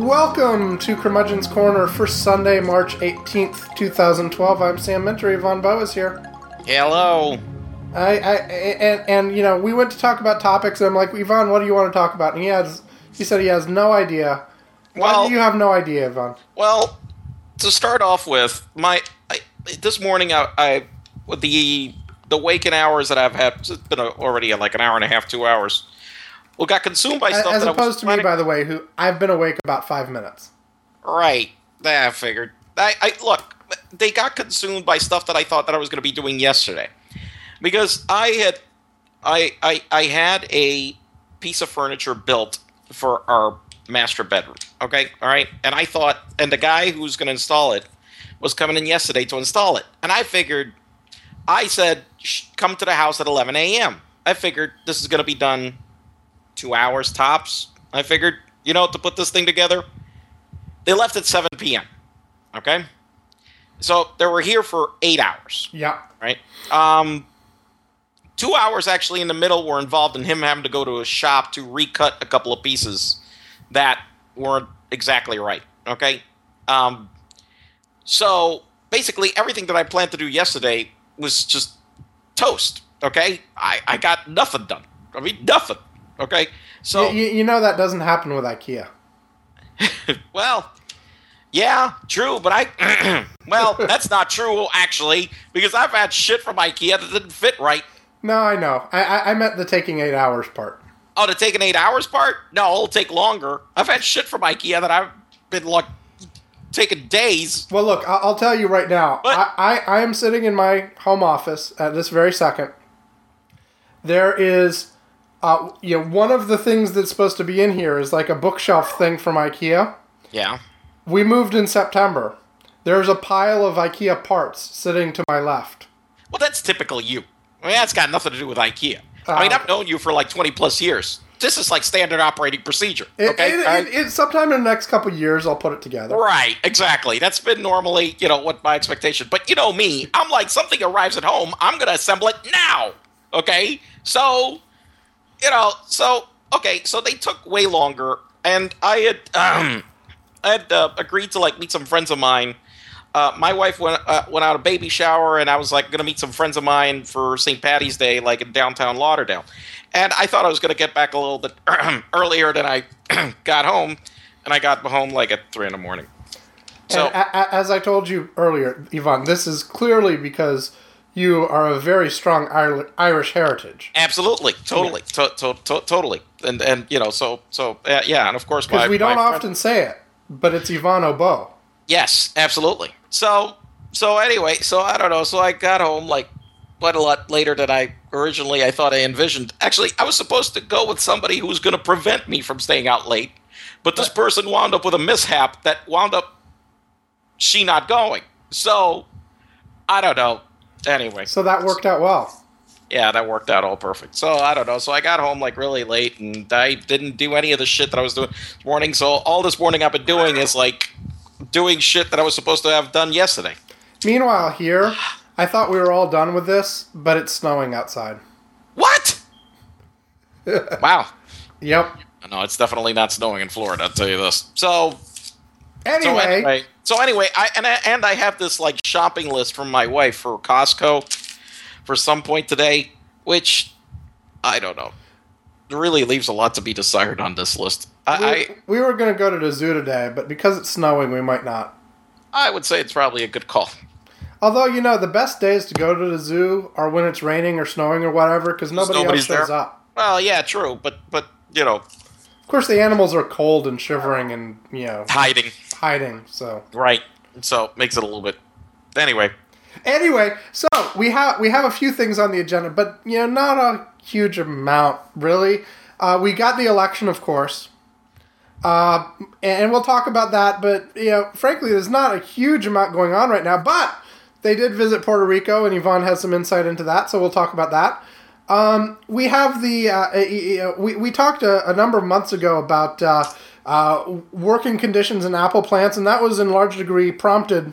Welcome to Curmudgeon's Corner for Sunday, March 18th, 2012. I'm Sam Minter. Yvonne Bowe is here. Hello. And you know, we went to talk about topics, and I'm like, Yvonne, what do you want to talk about? And he said he has no idea. Why do you have no idea, Yvonne? Well, to start off with, this morning, with the waking hours that I've had, it's been already like an hour and a half, 2 hours. Well, got consumed by stuff as that opposed to me, by the way, who I've been awake about 5 minutes. Right. I figured. Look, they got consumed by stuff that I thought that I was going to be doing yesterday, because I had a piece of furniture built for our master bedroom. Okay, all right, and I thought, and the guy who's going to install it was coming in yesterday to install it, and I said, come to the house at 11 a.m. I figured this is going to be done 2 hours tops. I figured, to put this thing together. They left at 7 p.m. Okay? So they were here for 8 hours. Yeah. Right? 2 hours actually in the middle were involved in him having to go to a shop to recut a couple of pieces that weren't exactly right. Okay? So basically everything that I planned to do yesterday was just toast. Okay? I got nothing done. I mean, nothing. Okay, so you know that doesn't happen with IKEA. Well, yeah, true, but well, that's not true actually, because I've had shit from IKEA that didn't fit right. No, I know. I meant the taking 8 hours part. Oh, the taking 8 hours part? No, it'll take longer. I've had shit from IKEA that I've been like taking days. Well, look, I'll tell you right now. I am sitting in my home office at this very second. There is. One of the things that's supposed to be in here is like a bookshelf thing from IKEA. Yeah. We moved in September. There's a pile of IKEA parts sitting to my left. Well, that's typical you. I mean, that's got nothing to do with IKEA. I've known you for like 20 plus years. This is like standard operating procedure. Okay. Sometime in the next couple of years, I'll put it together. Right, exactly. That's been normally, what my expectation. But you know me, I'm like, something arrives at home, I'm going to assemble it now. Okay? So they took way longer, and I had agreed to like meet some friends of mine. My wife went out a baby shower, and I was like going to meet some friends of mine for St. Patty's Day, like in downtown Lauderdale. And I thought I was going to get back a little bit earlier than I got home, and I got home like at 3 in the morning. So, as I told you earlier, Yvonne, this is clearly because you are a very strong Irish heritage. Absolutely, totally, totally, and yeah, and of course, because we don't often say it, but it's Yvonne O'Boe. Yes, absolutely. So anyway, I don't know. So I got home like quite a lot later than I thought I envisioned. Actually, I was supposed to go with somebody who was going to prevent me from staying out late, but this person wound up with a mishap that wound up she not going. So I don't know. Anyway. So that worked out well. Yeah, that worked out all perfect. So, I don't know. So, I got home, like, really late, and I didn't do any of the shit that I was doing this morning. So, all this morning I've been doing is, like, doing shit that I was supposed to have done yesterday. Meanwhile, here, I thought we were all done with this, but it's snowing outside. What? Wow. Yep. No, it's definitely not snowing in Florida, I'll tell you this. So Anyway, I have this like shopping list from my wife for Costco for some point today, which I don't know. It really leaves a lot to be desired on this list. We were going to go to the zoo today, but because it's snowing, we might not. I would say it's probably a good call. Although, the best days to go to the zoo are when it's raining or snowing or whatever, because nobody else shows up. Well, yeah, true, but Of course, the animals are cold and shivering and, hiding, so. Right. So, makes it a little bit. Anyway, so we have a few things on the agenda, but, not a huge amount, really. We got the election, of course. And we'll talk about that, but, frankly, there's not a huge amount going on right now, but they did visit Puerto Rico, and Yvonne has some insight into that, so we'll talk about that. We have we talked a number of months ago about working conditions in apple plants, and that was in large degree prompted.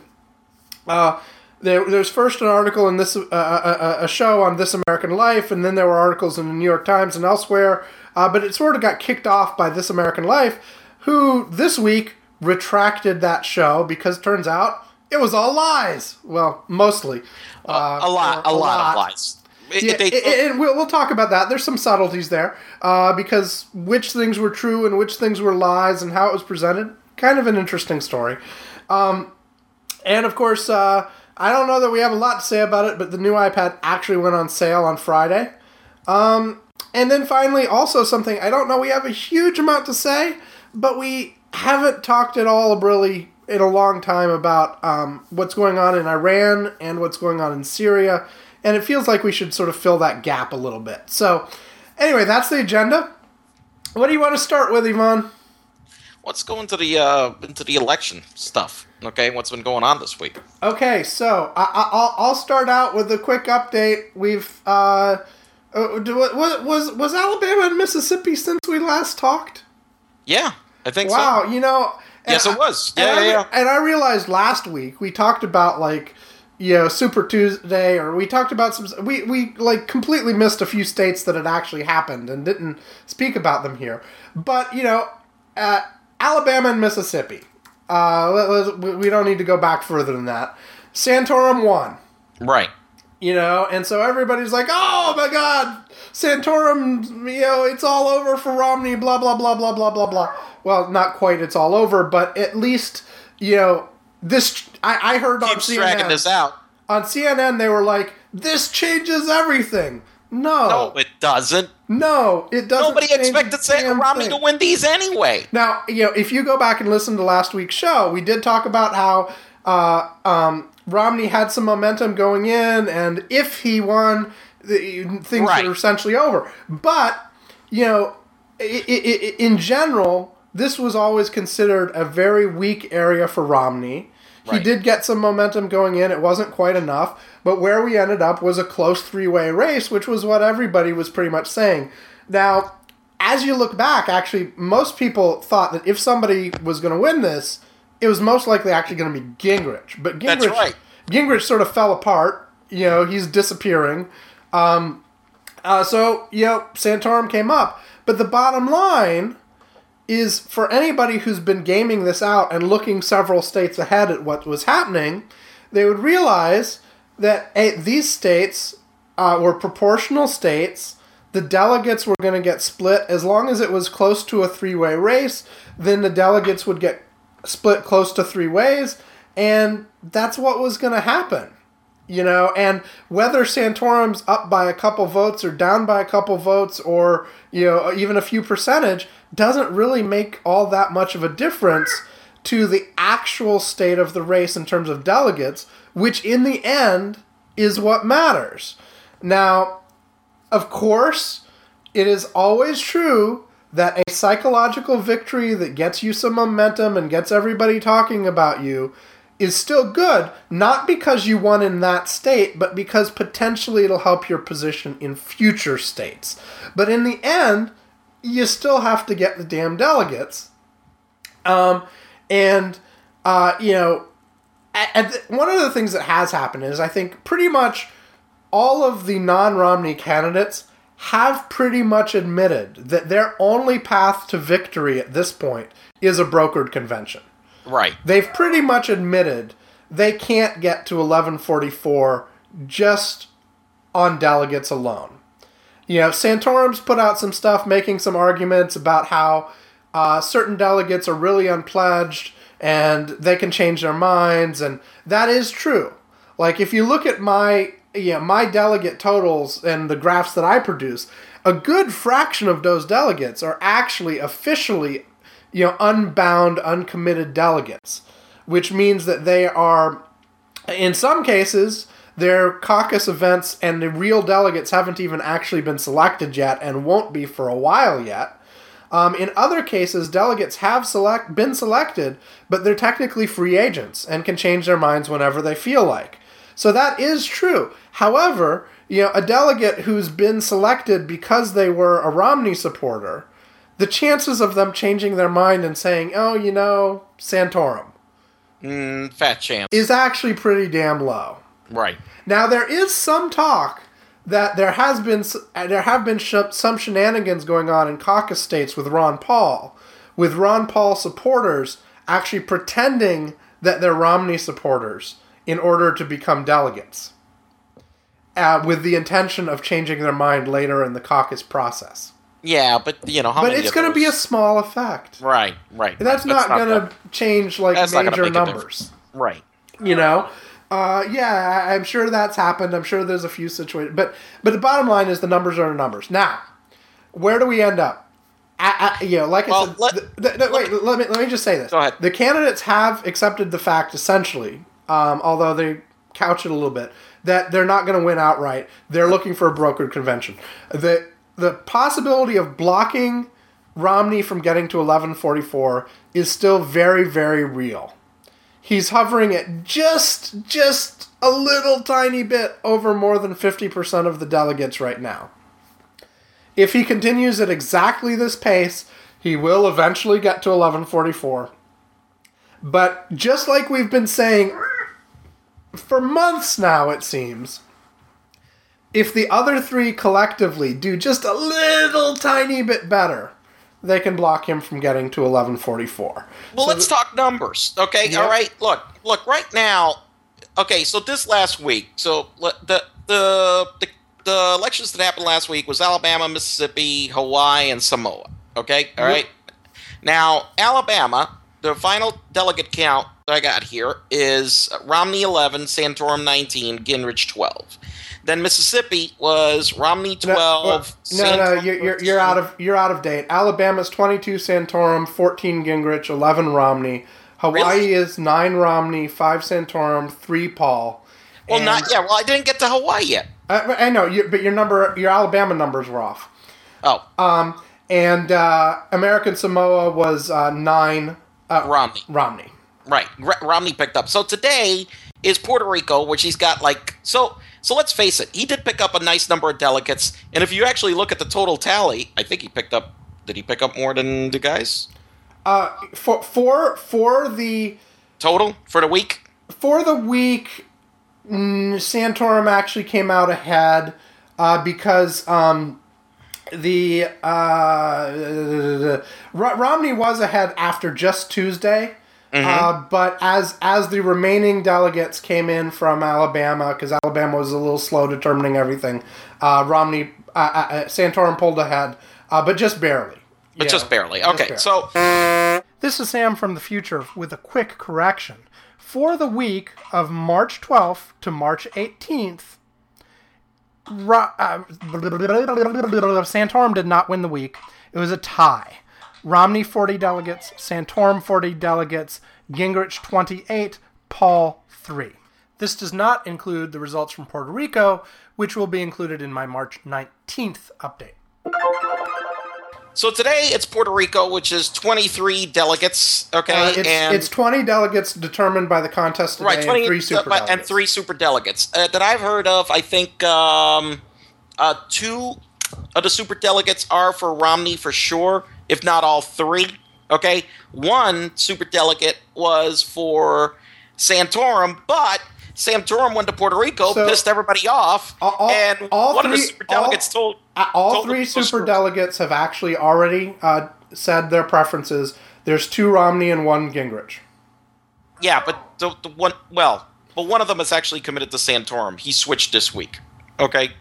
There's first an article in this a show on This American Life, and then there were articles in the New York Times and elsewhere. But it sort of got kicked off by This American Life, who this week retracted that show because turns out it was all lies. Well, mostly. A lot of lies. And we'll talk about that. There's some subtleties there because which things were true and which things were lies and how it was presented. Kind of an interesting story. And of course, I don't know that we have a lot to say about it, but the new iPad actually went on sale on Friday. And then finally, also something, I don't know we have a huge amount to say, but we haven't talked at all really in a long time about what's going on in Iran and what's going on in Syria. And it feels like we should sort of fill that gap a little bit. So, anyway, that's the agenda. What do you want to start with, Ivan? Let's go into the election stuff. Okay, what's been going on this week? Okay, so I'll start out with a quick update. We've was Alabama and Mississippi since we last talked? Yeah, I think so. Wow, you know. Yes, it was. Yeah. And I realized last week we talked about Super Tuesday, or we talked about some. We completely missed a few states that had actually happened and didn't speak about them here. But Alabama and Mississippi. We don't need to go back further than that. Santorum won. Right. And so everybody's like, "Oh my God, Santorum! It's all over for Romney." Blah blah blah blah blah blah blah. Well, not quite. It's all over, but at least this. I heard on CNN. Dragging this out. On CNN, they were like, "This changes everything." No, it doesn't. No, it doesn't. Nobody expected Romney to win these anyway. Now, if you go back and listen to last week's show, we did talk about how Romney had some momentum going in, and if he won, things were essentially over. But, in general, this was always considered a very weak area for Romney. Right. He did get some momentum going in. It wasn't quite enough. But where we ended up was a close three-way race, which was what everybody was pretty much saying. Now, as you look back, actually, most people thought that if somebody was going to win this, it was most likely actually going to be Gingrich. But That's right. Gingrich sort of fell apart. He's disappearing. So, Santorum came up. But the bottom line is, for anybody who's been gaming this out and looking several states ahead at what was happening, they would realize that these states were proportional states. The delegates were going to get split. As long as it was close to a three-way race, then the delegates would get split close to three ways, and that's what was going to happen. And whether Santorum's up by a couple votes or down by a couple votes or, even a few percentage doesn't really make all that much of a difference to the actual state of the race in terms of delegates, which in the end is what matters. Now, of course, it is always true that a psychological victory that gets you some momentum and gets everybody talking about you is still good, not because you won in that state, but because potentially it'll help your position in future states. But in the end, you still have to get the damn delegates. One of the things that has happened is I think pretty much all of the non-Romney candidates have pretty much admitted that their only path to victory at this point is a brokered convention. Right. They've pretty much admitted they can't get to 1144 just on delegates alone. Santorum's put out some stuff making some arguments about how certain delegates are really unpledged and they can change their minds, and that is true. Like, if you look at my delegate totals and the graphs that I produce, a good fraction of those delegates are actually officially unbound, uncommitted delegates, which means that they are, in some cases, their caucus events and the real delegates haven't even actually been selected yet and won't be for a while yet. In other cases, delegates have been selected, but they're technically free agents and can change their minds whenever they feel like. So that is true. However, a delegate who's been selected because they were a Romney supporter, the chances of them changing their mind and saying, Santorum. Fat chance. Is actually pretty damn low. Right. Now, there is some talk that there have been some shenanigans going on in caucus states with Ron Paul supporters actually pretending that they're Romney supporters in order to become delegates, with the intention of changing their mind later in the caucus process. Yeah, but how But many it's going to be a small effect. Right. That's not going to change major numbers. Right. I'm sure that's happened. I'm sure there's a few situations, but the bottom line is the numbers are the numbers. Now, where do we end up? Let me just say this. Go ahead. The candidates have accepted the fact, essentially, although they couch it a little bit, that they're not going to win outright. They're looking for a brokered convention. The possibility of blocking Romney from getting to 1144 is still very, very real. He's hovering at just a little tiny bit over more than 50% of the delegates right now. If he continues at exactly this pace, he will eventually get to 1144. But just like we've been saying for months now, it seems, if the other three collectively do just a little tiny bit better, they can block him from getting to 1144. Well, let's talk numbers, okay? Yep. All right, look, right now, okay, so this last week, the elections that happened last week was Alabama, Mississippi, Hawaii, and Samoa, okay? All right? Now, Alabama, the final delegate count that I got here is Romney 11, Santorum 19, Gingrich 12. Then Mississippi was Romney 12. You're out of date. Alabama's 22 Santorum, 14 Gingrich, 11 Romney. Hawaii is 9 Romney, 5 Santorum, 3 Paul. Well, I didn't get to Hawaii yet. I know, but your Alabama numbers were off. Oh. And American Samoa was 9 Romney. Right. Romney picked up. So today is Puerto Rico, which he's got So let's face it, he did pick up a nice number of delegates, and if you actually look at the total tally, I think did he pick up more than the guys? For the... Total? For the week? For the week, Santorum actually came out ahead, because Romney was ahead after just Tuesday. Mm-hmm. But as the remaining delegates came in from Alabama, because Alabama was a little slow determining everything, Santorum pulled ahead, but just barely. Just barely. Okay, so... This is Sam from the future with a quick correction. For the week of March 12th to March 18th, Santorum did not win the week. It was a tie. Romney 40 delegates, Santorum 40 delegates, Gingrich 28, Paul 3. This does not include the results from Puerto Rico, which will be included in my March 19th update. So today it's Puerto Rico, which is 23 delegates, okay? It's 20 delegates determined by the contest today, right, 20, and 3 super delegates. And 3 super delegates. That I've heard of, I think 2 of the super delegates are for Romney for sure, if not all 3, okay? 1 super delegate was for Santorum, but Santorum went to Puerto Rico, pissed everybody off, and one of the super delegates told... All 3 super delegates have actually already said their preferences. There's 2 Romney and 1 Gingrich. Yeah, but one of them is actually committed to Santorum. He switched this week, okay?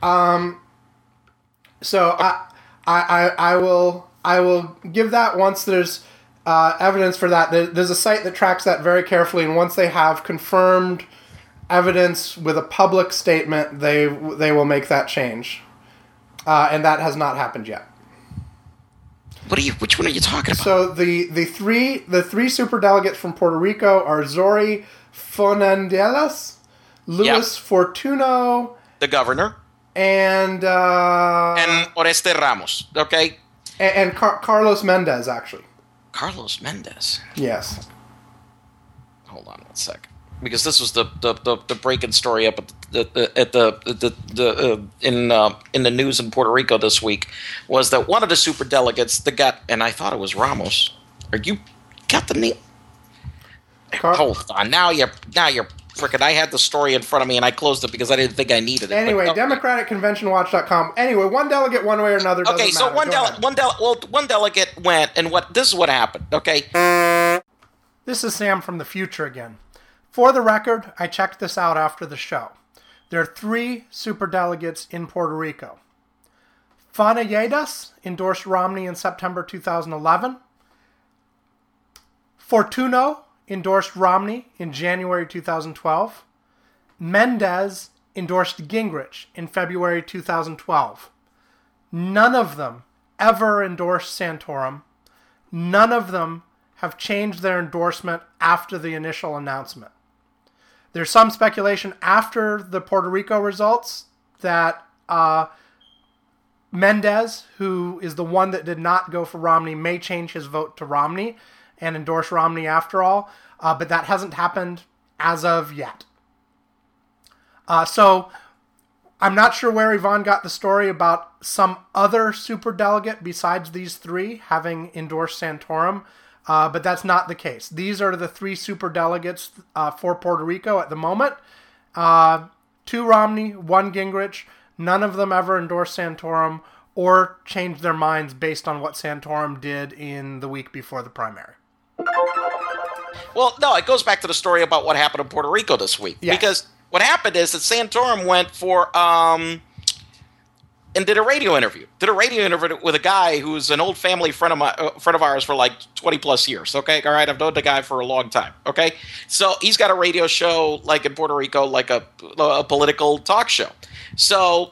So I will give that once there's evidence for that. There's a site that tracks that very carefully, and once they have confirmed evidence with a public statement, they will make that change. And that has not happened yet. Which one are you talking about? So the three super delegates from Puerto Rico are Zori Fernandez, Luis Fortuno, the governor, and Oreste Ramos. Okay, and Carlos Mendez, actually. Carlos Mendez. Yes. Hold on 1 sec. Because this was the breaking story up in the news in Puerto Rico this week, was that one of the super delegates and I thought it was Ramos. You got the name? Hold on, now you're freaking. I had the story in front of me and I closed it because I didn't think I needed it. Anyway, DemocraticConventionWatch.com. Anyway, one delegate one way or another. Okay, so one delegate went, and this is what happened. Okay. This is Sam from the future again. For the record, I checked this out after the show. There are 3 superdelegates in Puerto Rico. Fanayedas endorsed Romney in September 2011. Fortuno endorsed Romney in January 2012. Mendez endorsed Gingrich in February 2012. None of them ever endorsed Santorum. None of them have changed their endorsement after the initial announcement. There's some speculation after the Puerto Rico results that Mendez, who is the one that did not go for Romney, may change his vote to Romney and endorse Romney after all, but that hasn't happened as of yet. So I'm not sure where Yvonne got the story about some other superdelegate besides these 3 having endorsed Santorum, but that's not the case. These are the 3 superdelegates for Puerto Rico at the moment. 2 Romney, 1 Gingrich. None of them ever endorsed Santorum or changed their minds based on what Santorum did in the week before the primary. Well, no, it goes back to the story about what happened in Puerto Rico this week. Yes. Because what happened is that Santorum went for and did a radio interview. Did a radio interview with a guy who's an old family friend of ours for like 20 plus years. Okay, all right, I've known the guy for a long time. Okay, so he's got a radio show like in Puerto Rico, like a political talk show. So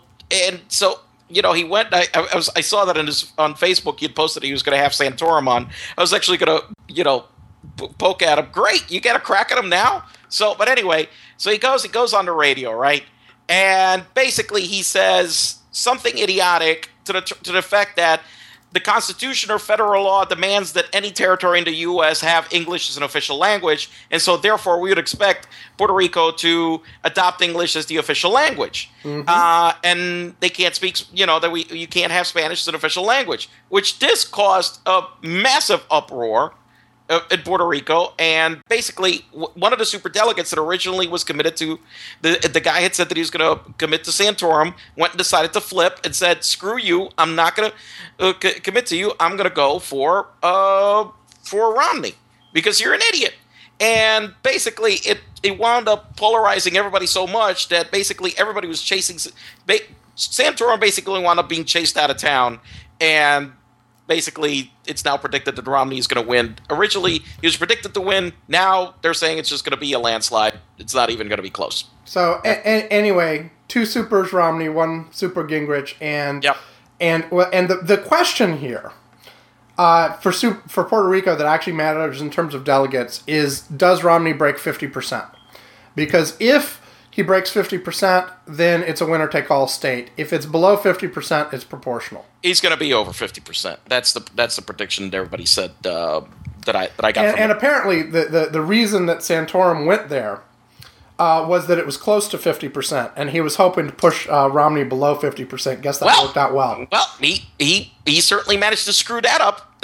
he went. I saw that on Facebook. He'd posted he was going to have Santorum on. I was actually going to poke at him. Great, you get a crack at him now. So, but anyway, so he goes on the radio, right, and basically he says something idiotic to the effect that the Constitution or federal law demands that any territory in the U.S. have English as an official language, and so therefore we would expect Puerto Rico to adopt English as the official language. Mm-hmm. And they can't speak, that you can't have Spanish as an official language, which this caused a massive uproar in Puerto Rico, and basically one of the superdelegates that originally was committed to the guy had said that he was going to commit to Santorum, went and decided to flip and said, "Screw you! I'm not going to commit to you. I'm going to go for Romney because you're an idiot." And basically, it wound up polarizing everybody so much that basically everybody was chasing Santorum. Basically, wound up being chased out of town, and basically, it's now predicted that Romney is going to win. Originally, he was predicted to win. Now they're saying it's just going to be a landslide. It's not even going to be close. So anyway, 2 supers Romney, 1 super Gingrich, and the question here for Puerto Rico that actually matters in terms of delegates is: does Romney break 50%? Because if he breaks 50%, then it's a winner-take-all state. If it's below 50%, it's proportional. He's going to be over 50%. That's the prediction that everybody said that I got. And apparently, the reason that Santorum went there was that it was close to 50%, and he was hoping to push Romney below 50%. Guess that worked out well. Well, he certainly managed to screw that up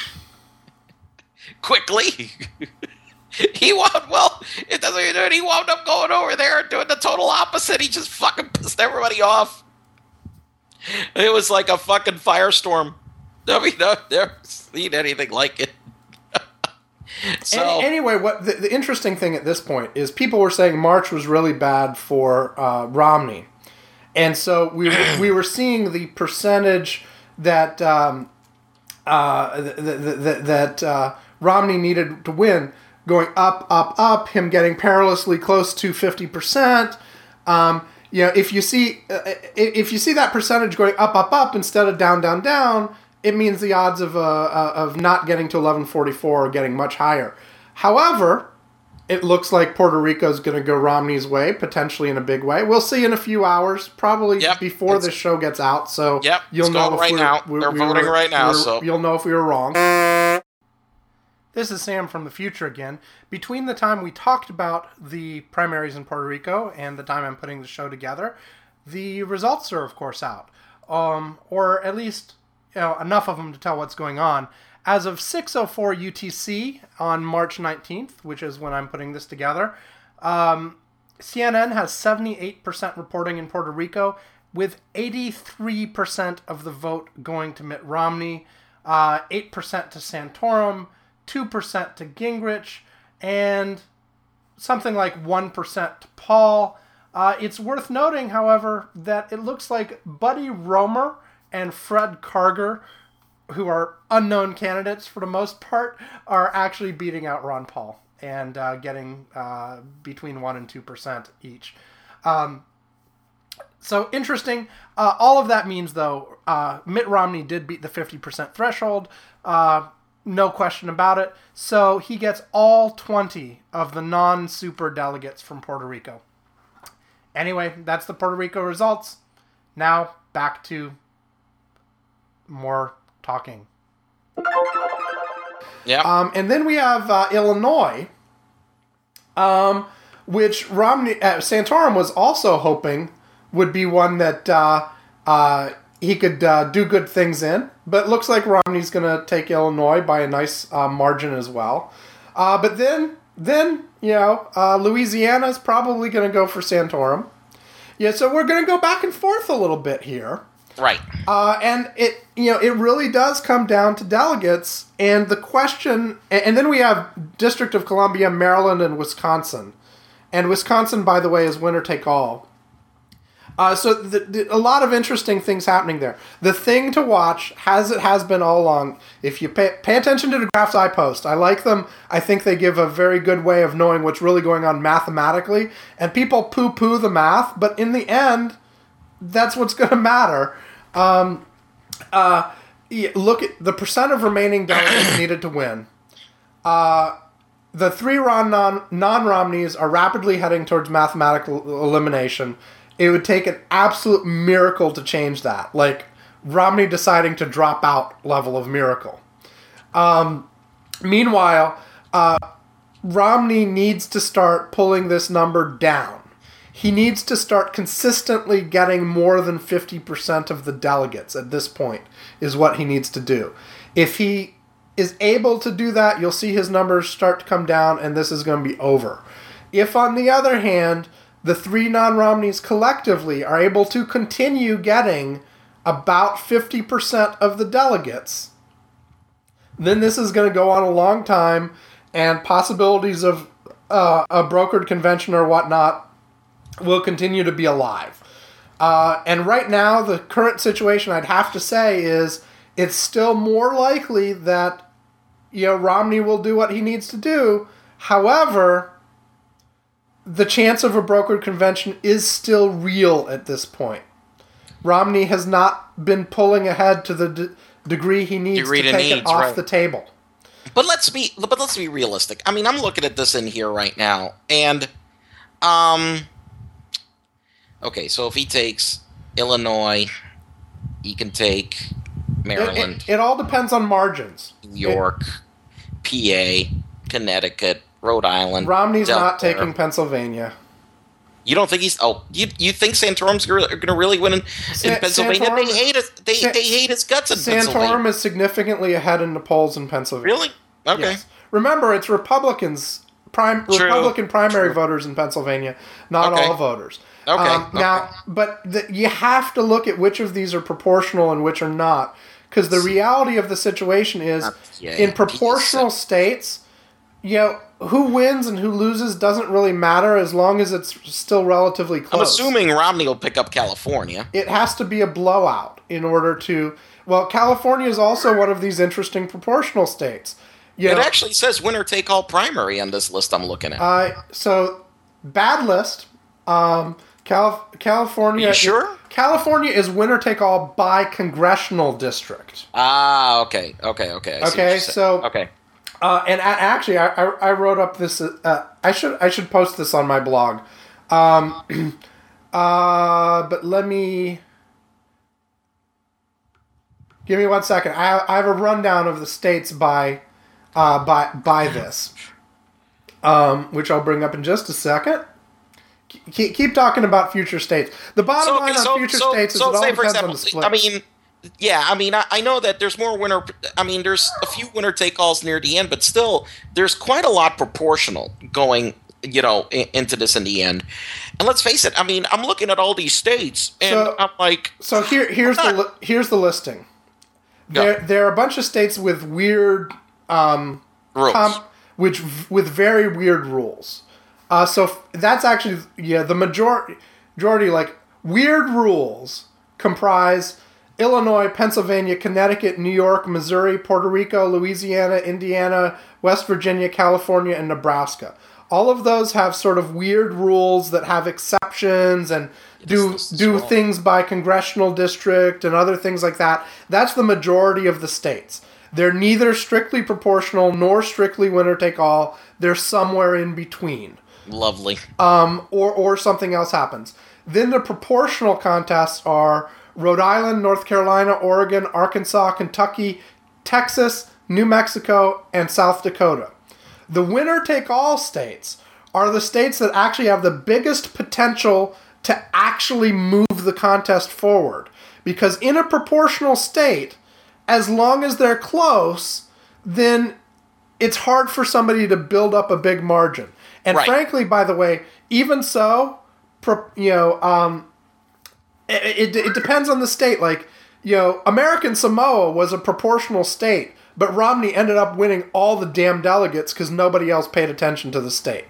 quickly. He wound up going over there and doing the total opposite. He just fucking pissed everybody off. It was like a fucking firestorm. I mean, I've never seen anything like it. So anyway, what the interesting thing at this point is people were saying March was really bad for Romney, and so we were seeing the percentage that Romney needed to win going up, him getting perilously close to 50%. If you see that percentage going up instead of down, it means the odds of not getting to 1144 are getting much higher. However, it looks like Puerto Rico is going to go Romney's way, potentially in a big way. We'll see in a few hours, probably before this show gets out. So you'll know if they're voting right now. So you'll know if we were wrong. This is Sam from the future again. Between the time we talked about the primaries in Puerto Rico and the time I'm putting the show together, the results are, of course, out. Or at least enough of them to tell what's going on. As of 6:04 UTC on March 19th, which is when I'm putting this together, CNN has 78% reporting in Puerto Rico, with 83% of the vote going to Mitt Romney, 8% to Santorum, 2% to Gingrich, and something like 1% to Paul. It's worth noting, however, that it looks like Buddy Roemer and Fred Karger, who are unknown candidates for the most part, are actually beating out Ron Paul and getting between 1% and 2% each. So interesting. All of that means, though, Mitt Romney did beat the 50% threshold. No question about it. So he gets all 20 of the non-super delegates from Puerto Rico. Anyway, that's the Puerto Rico results. Now, back to more talking. Yeah. And then we have Illinois, which Romney Santorum was also hoping would be one that he could do good things in. But it looks like Romney's going to take Illinois by a nice margin as well. But then Louisiana's probably going to go for Santorum. Yeah, so we're going to go back and forth a little bit here. Right. And it really does come down to delegates and the question. And then we have District of Columbia, Maryland, and Wisconsin. And Wisconsin, by the way, is winner take all. So a lot of interesting things happening there. The thing to watch, as it has been all along, if you pay attention to the graphs I post, I like them. I think they give a very good way of knowing what's really going on mathematically. And people poo-poo the math, but in the end, that's what's going to matter. Look at the percent of remaining delegates needed to win. The three non-Romneys are rapidly heading towards mathematical elimination. It would take an absolute miracle to change that. Like Romney deciding to drop out level of miracle. Meanwhile, Romney needs to start pulling this number down. He needs to start consistently getting more than 50% of the delegates at this point is what he needs to do. If he is able to do that, you'll see his numbers start to come down and this is going to be over. If, on the other hand, the three non-Romneys collectively are able to continue getting about 50% of the delegates, then this is going to go on a long time, and possibilities of a brokered convention or whatnot will continue to be alive. And right now, the current situation, I'd have to say, is it's still more likely that Romney will do what he needs to do. However, the chance of a brokered convention is still real at this point. Romney has not been pulling ahead to the degree he needs to take it off the table. But let's be realistic. I mean, I'm looking at this in here right now, and okay, so if he takes Illinois, he can take Maryland. It all depends on margins. New York, PA, Connecticut, Rhode Island. Romney's Delaware. not taking Pennsylvania. You don't think he's? Oh, you think Santorum's going to really win in Pennsylvania? Santorum, they hate his guts in Pennsylvania. Santorum is significantly ahead in the polls in Pennsylvania. Really? Okay. Yes. Remember, it's Republican primary voters in Pennsylvania, not all voters. Okay. Now, but you have to look at which of these are proportional and which are not, because the reality of the situation is, in proportional states, who wins and who loses doesn't really matter as long as it's still relatively close. I'm assuming Romney will pick up California. It has to be a blowout in order to... Well, California is also one of these interesting proportional states. It actually says winner-take-all primary on this list I'm looking at. So, bad list. California... Are you sure? California is winner-take-all by congressional district. Okay. Okay, so... Okay. And actually, I wrote up this. I should post this on my blog. But let me give me 1 second. I have a rundown of the states by this, which I'll bring up in just a second. Keep talking about future states. The bottom line on future states is it all depends on the split. I know that there's more winner. I mean, there's a few winner-take-alls near the end, but still, there's quite a lot proportional going, into this in the end. And let's face it. I mean, I'm looking at all these states, and I'm like, so here's the listing. There are a bunch of states with weird rules. which with very weird rules. So that's actually the majority like weird rules comprise Illinois, Pennsylvania, Connecticut, New York, Missouri, Puerto Rico, Louisiana, Indiana, West Virginia, California, and Nebraska. All of those have sort of weird rules that have exceptions and do things by congressional district and other things like that. That's the majority of the states. They're neither strictly proportional nor strictly winner-take-all. They're somewhere in between. Lovely. Or something else happens. Then the proportional contests are Rhode Island, North Carolina, Oregon, Arkansas, Kentucky, Texas, New Mexico, and South Dakota. The winner-take-all states are the states that actually have the biggest potential to actually move the contest forward. Because in a proportional state, as long as they're close, then it's hard for somebody to build up a big margin. And frankly, by the way, even so, it depends on the state. Like, American Samoa was a proportional state, but Romney ended up winning all the damn delegates because nobody else paid attention to the state.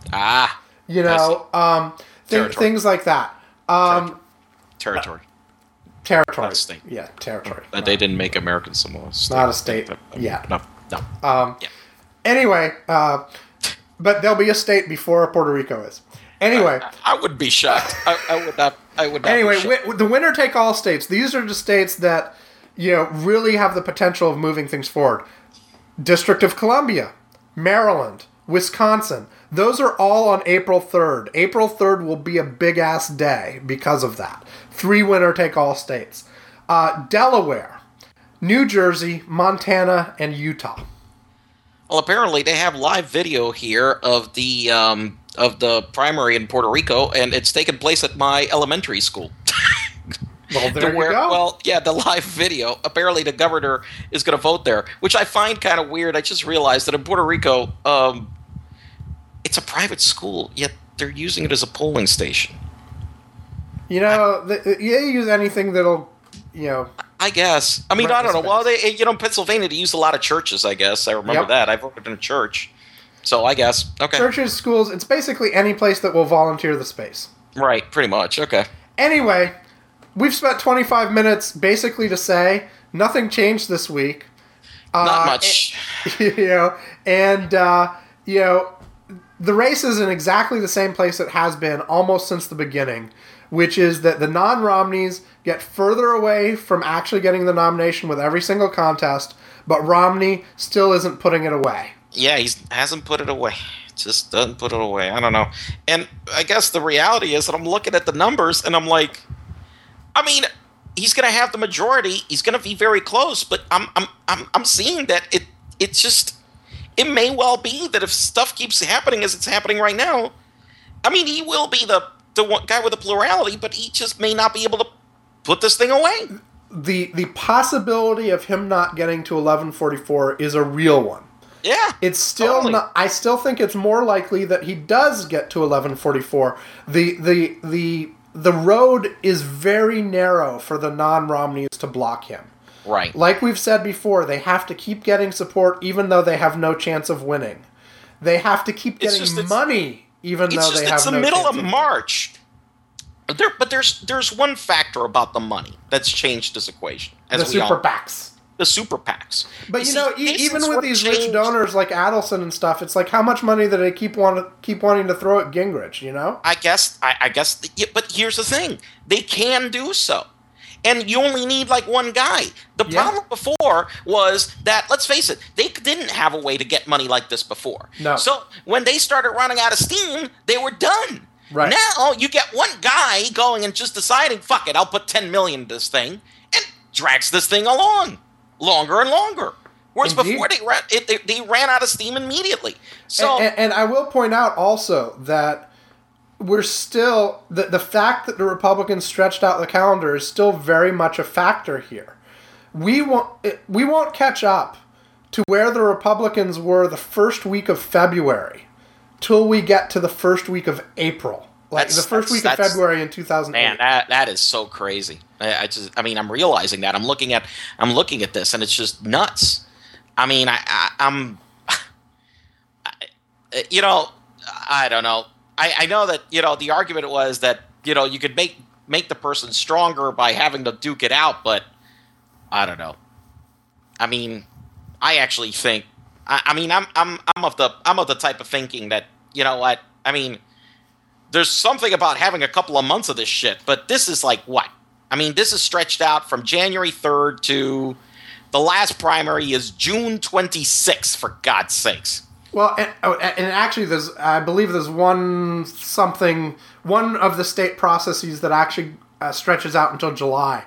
Things like that. Territory. Territory. State. Yeah, territory. They didn't make American Samoa state. Not a state. Yeah. No. Anyway, but there'll be a state before Puerto Rico is. Anyway, I would be shocked. I would not. Anyway, the winner-take-all states. These are the states that really have the potential of moving things forward. District of Columbia, Maryland, Wisconsin. Those are all on April 3rd. April 3rd will be a big-ass day because of that. 3 winner-take-all states. Delaware, New Jersey, Montana, and Utah. Well, apparently they have live video here of the primary in Puerto Rico, and it's taking place at my elementary school. Well, there you go. Well, yeah, the live video. Apparently the governor is going to vote there, which I find kind of weird. I just realized that in Puerto Rico, it's a private school, yet they're using it as a polling station. You use anything that'll, I guess. I mean, I don't know. Well, in Pennsylvania, they use a lot of churches, I guess. I remember that. I voted in a church. So I guess. Okay. Churches, schools, it's basically any place that will volunteer the space. Right, pretty much. Okay. Anyway, we've spent 25 minutes basically to say nothing changed this week. Not much. The race is in exactly the same place it has been almost since the beginning, which is that the non-Romneys get further away from actually getting the nomination with every single contest, but Romney still isn't putting it away. Yeah, he hasn't put it away. Just doesn't put it away. I don't know. And I guess the reality is that I'm looking at the numbers and I'm like, I mean, he's going to have the majority. He's going to be very close, but I'm seeing that it may well be that if stuff keeps happening as it's happening right now, I mean, he will be the one guy with a plurality, but he just may not be able to put this thing away. The possibility of him not getting to 1144 is a real one. Yeah, it's still not. I still think it's more likely that he does get to 1144. The road is very narrow for the non-Romneys to block him. Right. Like we've said before, they have to keep getting support even though they have no chance of winning. They have to keep getting money even though they have no chance of winning. It's the middle of March. But there's one factor about the money that's changed this equation. The super PACs. The super PACs. But even with these rich donors like Adelson and stuff, it's like how much money do they keep wanting to throw at Gingrich? I guess. But here's the thing: they can do so, and you only need like one guy. The problem before was that, let's face it, they didn't have a way to get money like this before. No. So when they started running out of steam, they were done. Right. Now you get one guy going and just deciding, fuck it, I'll put $10 million into this thing, and drags this thing along. Longer and longer. Whereas before they ran out of steam immediately. So and I will point out also that we're still the fact that the Republicans stretched out the calendar is still very much a factor here. We won't catch up to where the Republicans were the first week of February till we get to the first week of April. The first week of February in 2008. Man, that is so crazy. I'm realizing that. I'm looking at you know, I don't know. I know that, the argument was that, you could make the person stronger by having to duke it out, but I don't know. I mean, I actually think, I'm of the type of thinking that, you know what? I mean, there's something about having a couple of months of this shit, but this is like what? I mean, this is stretched out from January 3rd to the last primary is June 26th, for God's sakes. Well, and actually, I believe there's one of the state processes that actually stretches out until July.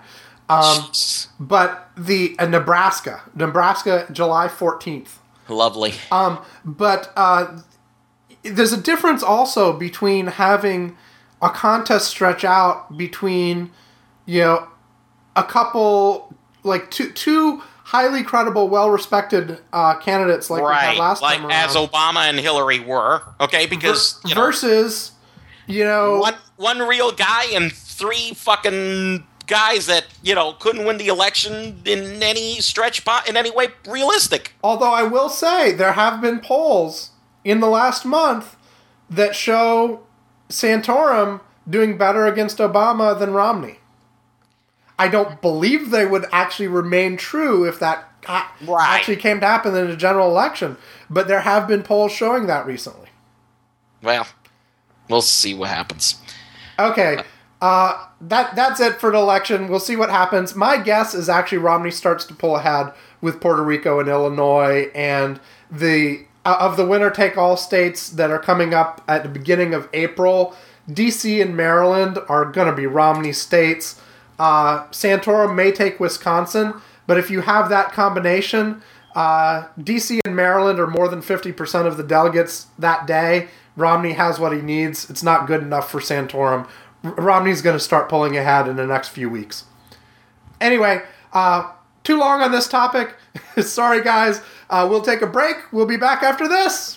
But the Nebraska, July 14th. Lovely. But there's a difference also between having a contest stretch out between, a couple, like two highly credible, well-respected candidates like we had last time around. As Obama and Hillary were, okay? Because, versus, One real guy and three fucking guys that, couldn't win the election in any in any way realistic. Although I will say, there have been polls in the last month that show Santorum doing better against Obama than Romney. I don't believe they would actually remain true if that actually came to happen in a general election. But there have been polls showing that recently. Well, we'll see what happens. Okay. That's it for the election. We'll see what happens. My guess is actually Romney starts to pull ahead with Puerto Rico and Illinois, and of the winner-take-all states that are coming up at the beginning of April, D.C. and Maryland are going to be Romney states. Santorum may take Wisconsin, but if you have that combination, D.C. and Maryland are more than 50% of the delegates that day. Romney has what he needs. It's not good enough for Santorum. Romney's going to start pulling ahead in the next few weeks. Anyway, too long on this topic. Sorry, guys. We'll take a break. We'll be back after this.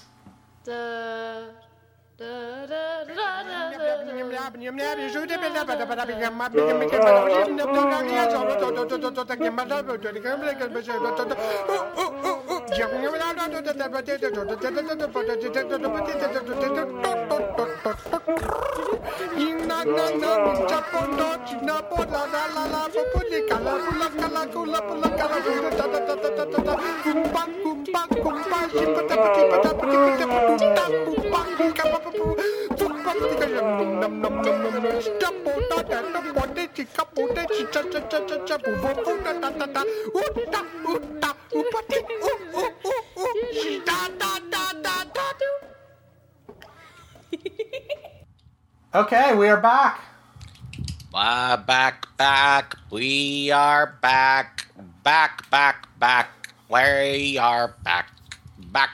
Okay, we are back. Back. We are back. Back. We are back. Back.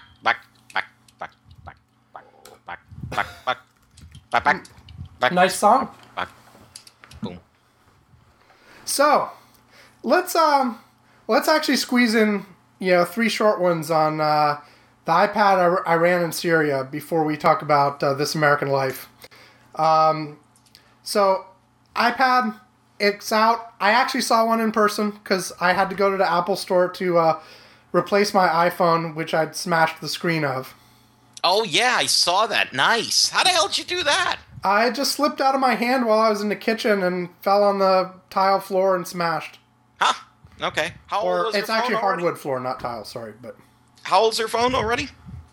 Nice song. Back. Boom. So, let's actually squeeze in, three short ones on the iPad, Iran, and Syria before we talk about This American Life. So, iPad, it's out. I actually saw one in person because I had to go to the Apple store to replace my iPhone, which I'd smashed the screen of. Oh, yeah, I saw that. Nice. How the hell did you do that? I just slipped out of my hand while I was in the kitchen and fell on the tile floor and smashed. Huh. Okay. How old was it's your actually phone already? hardwood floor, not tile, sorry. But how old's your phone already?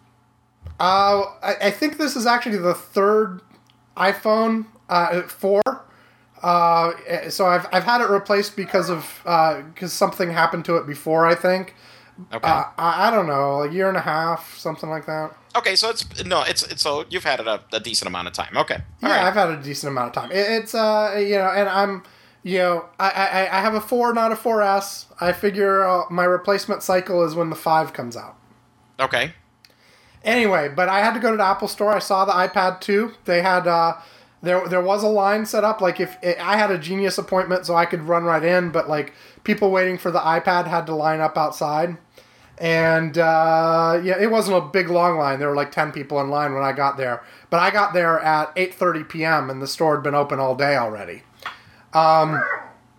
I think this is actually the third iPhone 4. So I've had it replaced because something happened to it before, I think. Okay. I don't know, a year and a half, something like that. Okay, so so you've had it a decent amount of time. Okay. All right. I've had a decent amount of time. It's and I'm I have a 4, not a 4S. I figure my replacement cycle is when the 5 comes out. Okay. Anyway, but I had to go to the Apple store. I saw the iPad 2. They had there was a line set up. Like I had a Genius appointment, so I could run right in. But like people waiting for the iPad had to line up outside, and it wasn't a big long line. There were like 10 people in line when I got there. But I got there at 8:30 p.m. and the store had been open all day already. I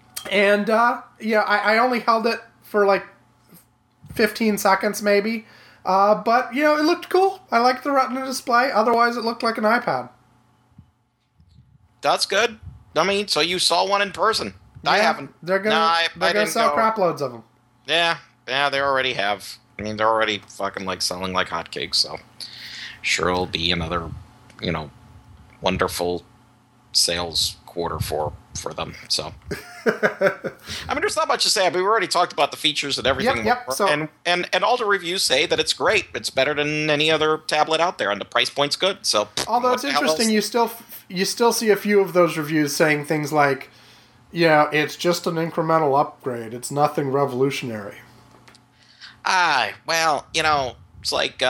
only held it for like 15 seconds maybe. But, you know, it looked cool. I liked the Retina display. Otherwise, it looked like an iPad. That's good. I mean, so you saw one in person. I haven't. They're gonna sell crap loads of them. Yeah, they already have. I mean, they're already fucking like selling like hotcakes. So sure, it'll be another, you know, wonderful sales quarter for them. So I mean, there's not much to say. I mean, we already talked about the features and everything. Yep. So, and all the reviews say that it's great. It's better than any other tablet out there, and the price point's good. So although it's interesting, you still see a few of those reviews saying things like, "Yeah, it's just an incremental upgrade. It's nothing revolutionary." Well, you know, it's like,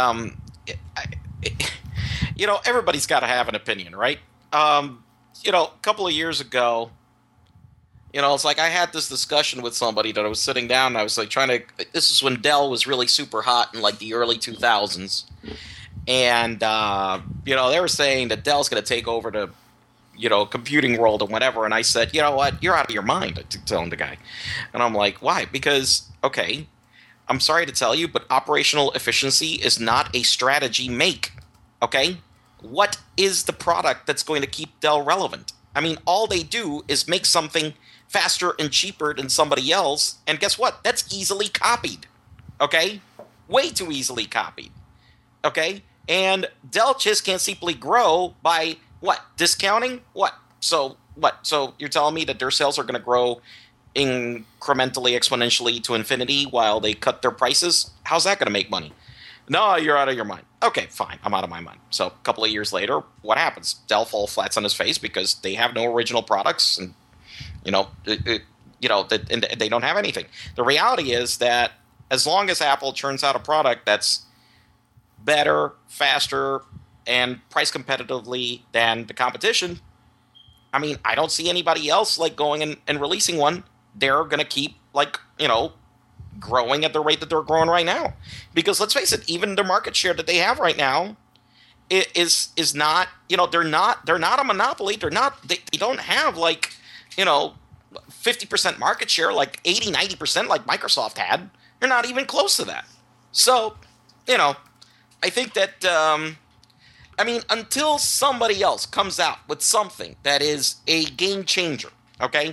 you know, everybody's got to have an opinion, right? You know, a couple of years ago, you know, it's like I had this discussion with somebody that I was sitting down and I was like this is when Dell was really super hot in like the early 2000s. And, you know, they were saying that Dell's going to take over the, you know, computing world and whatever. And I said, you know what, you're out of your mind, telling the guy. And I'm like, why? Because, okay, I'm sorry to tell you, but operational efficiency is not a strategy make, okay? What is the product that's going to keep Dell relevant? I mean, all they do is make something faster and cheaper than somebody else, and guess what? That's easily copied, okay? Way too easily copied, okay? And Dell just can't simply grow by, what, discounting? What? So you're telling me that their sales are going to grow incrementally, exponentially to infinity while they cut their prices? How's that going to make money? No, you're out of your mind. Okay, fine. I'm out of my mind. So a couple of years later, what happens? Dell falls flats on his face because they have no original products, and you know, and they don't have anything. The reality is that as long as Apple churns out a product that's better, faster, and priced competitively than the competition, I mean, I don't see anybody else like going and releasing one. They're going to keep, like, you know, growing at the rate that they're growing right now. Because let's face it, even the market share that they have right now is not, you know, they're not a monopoly. They don't have, like, you know, 50% market share, like 80, 90% like Microsoft had. They're not even close to that. So, you know, I think that, I mean, until somebody else comes out with something that is a game changer, okay?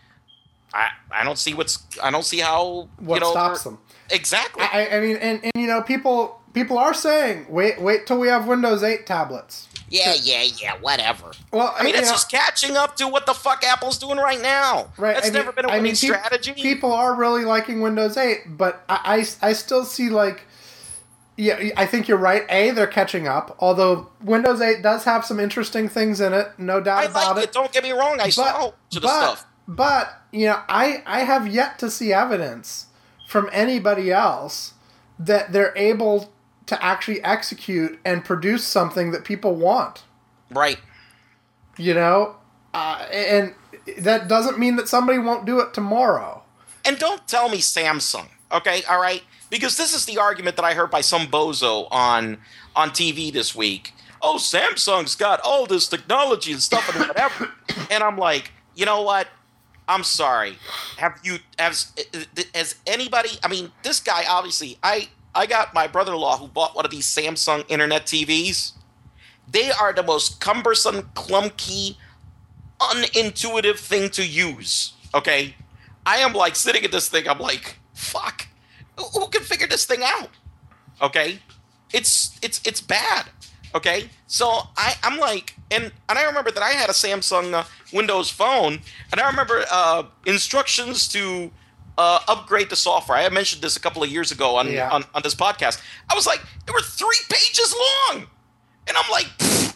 I don't see how what stops them. Exactly. I mean, and you know, people are saying wait till we have Windows 8 tablets. Yeah, whatever. Well, I mean, it's just catching up to what the fuck Apple's doing right now. Right. That's never been a winning strategy. People are really liking Windows 8, but I still see, like, yeah, I think you're right. They're catching up. Although Windows 8 does have some interesting things in it, no doubt about it. Don't get me wrong. I saw the stuff. But, you know, I have yet to see evidence from anybody else that they're able to actually execute and produce something that people want. Right. You know? And that doesn't mean that somebody won't do it tomorrow. And don't tell me Samsung, okay? All right? Because this is the argument that I heard by some bozo on TV this week. Oh, Samsung's got all this technology and stuff and whatever. And I'm like, you know what? I'm sorry. Has anybody? I mean, this guy obviously. I got my brother-in-law who bought one of these Samsung Internet TVs. They are the most cumbersome, clunky, unintuitive thing to use. Okay, I am like sitting at this thing. I'm like, fuck. Who can figure this thing out? Okay, it's bad. Okay, so I'm like, and I remember that I had a Samsung Windows phone, and I remember instructions to upgrade the software. I had mentioned this a couple of years ago on this podcast. I was like, they were 3 pages long, and I'm like,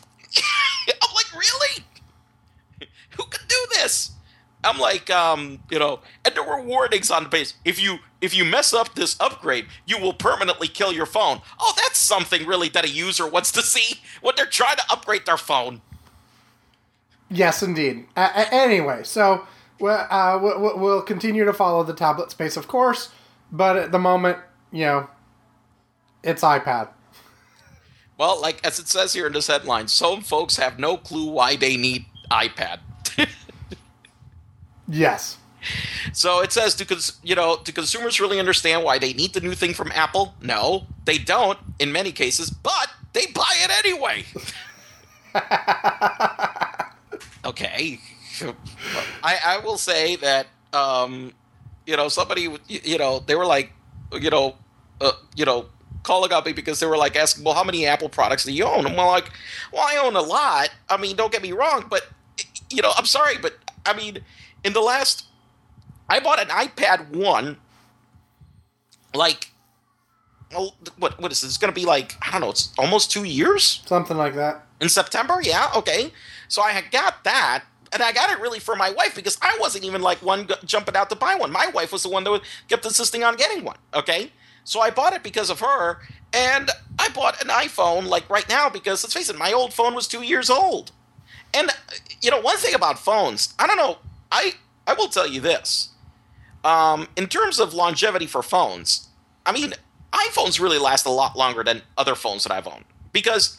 really? Who could do this? I'm like, you know, and there were warnings on the page. If you mess up this upgrade, you will permanently kill your phone. Oh, that's something really that a user wants to see when they're trying to upgrade their phone. Yes, indeed. Anyway, so we'll continue to follow the tablet space, of course, but at the moment, you know, it's iPad. Well, like as it says here in this headline, some folks have no clue why they need iPad. Yes. So it says, do consumers really understand why they need the new thing from Apple? No, they don't in many cases, but they buy it anyway. Okay. I will say that, somebody, they were like, calling up me because they were like asking, well, how many Apple products do you own? And I'm like, well, I own a lot. I mean, don't get me wrong, but, I'm sorry, but I mean, in the last, I bought an iPad 1, like, what is this? It's going to be like, I don't know, it's almost 2 years? Something like that. In September? Yeah, okay. So I had got that, and I got it really for my wife because I wasn't even like one jumping out to buy one. My wife was the one that kept insisting on getting one, okay? So I bought it because of her, and I bought an iPhone like right now because, let's face it, my old phone was 2 years old. And, one thing about phones, I don't know, I will tell you this. In terms of longevity for phones, I mean, iPhones really last a lot longer than other phones that I've owned. Because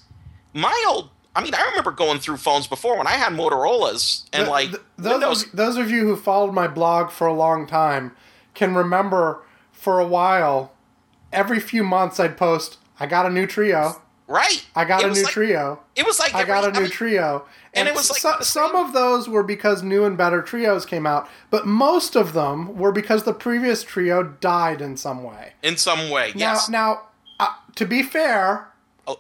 I remember going through phones before when I had Motorola's and those of you who followed my blog for a long time can remember for a while, every few months I'd post, I got a new Treo. Right. I got a new Treo. It was like I got a new Treo. And it was like some of those were because new and better Treos came out, but most of them were because the previous Treo died in some way. In some way, yes. Now, to be fair,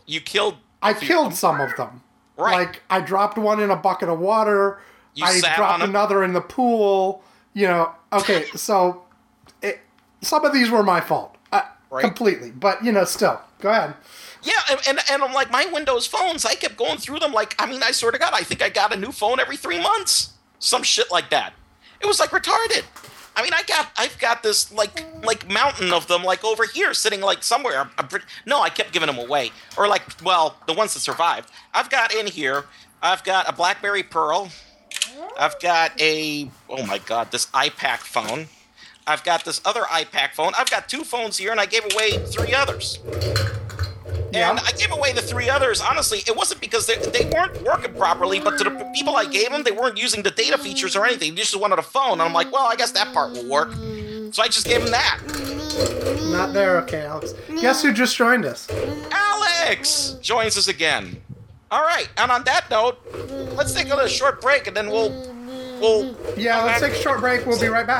I killed some of them. Right. Like, I dropped one in a bucket of water. I dropped another in the pool. Okay, so some of these were my fault. Right. Completely. But, still. Go ahead. Yeah, and I'm like, my Windows phones, I kept going through them like, I swear to God, I think I got a new phone every 3 months. Some shit like that. It was like retarded. I mean, I've got this like mountain of them like over here sitting like somewhere. I kept giving them away. Or the ones that survived. I've got in here, I've got a BlackBerry Pearl. I've got this iPac phone. I've got this other iPac phone. I've got 2 phones here, and I gave away 3 others. Yeah. And I gave away the 3 others, honestly, it wasn't because they weren't working properly, but to the people I gave them, they weren't using the data features or anything. They just wanted a phone. And I'm like, well, I guess that part will work. So I just gave them that. Not there, okay, Alex. Guess who just joined us? Alex joins us again. All right, and on that note, let's take a short break, and then we'll... Yeah, let's take a short break. We'll be right back.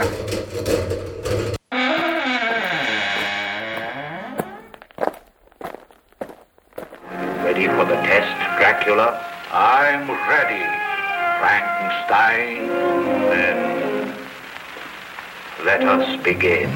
Ready for the test, Dracula? I'm ready, Frankenstein. Then let us begin.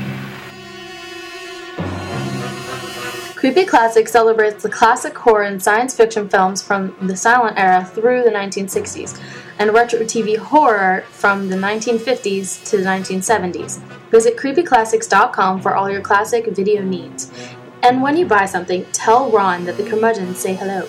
Creepy Classic celebrates the classic horror and science fiction films from the silent era through the 1960s, and retro TV horror from the 1950s to the 1970s. Visit creepyclassics.com for all your classic video needs. And when you buy something, tell Ron that the curmudgeons say hello.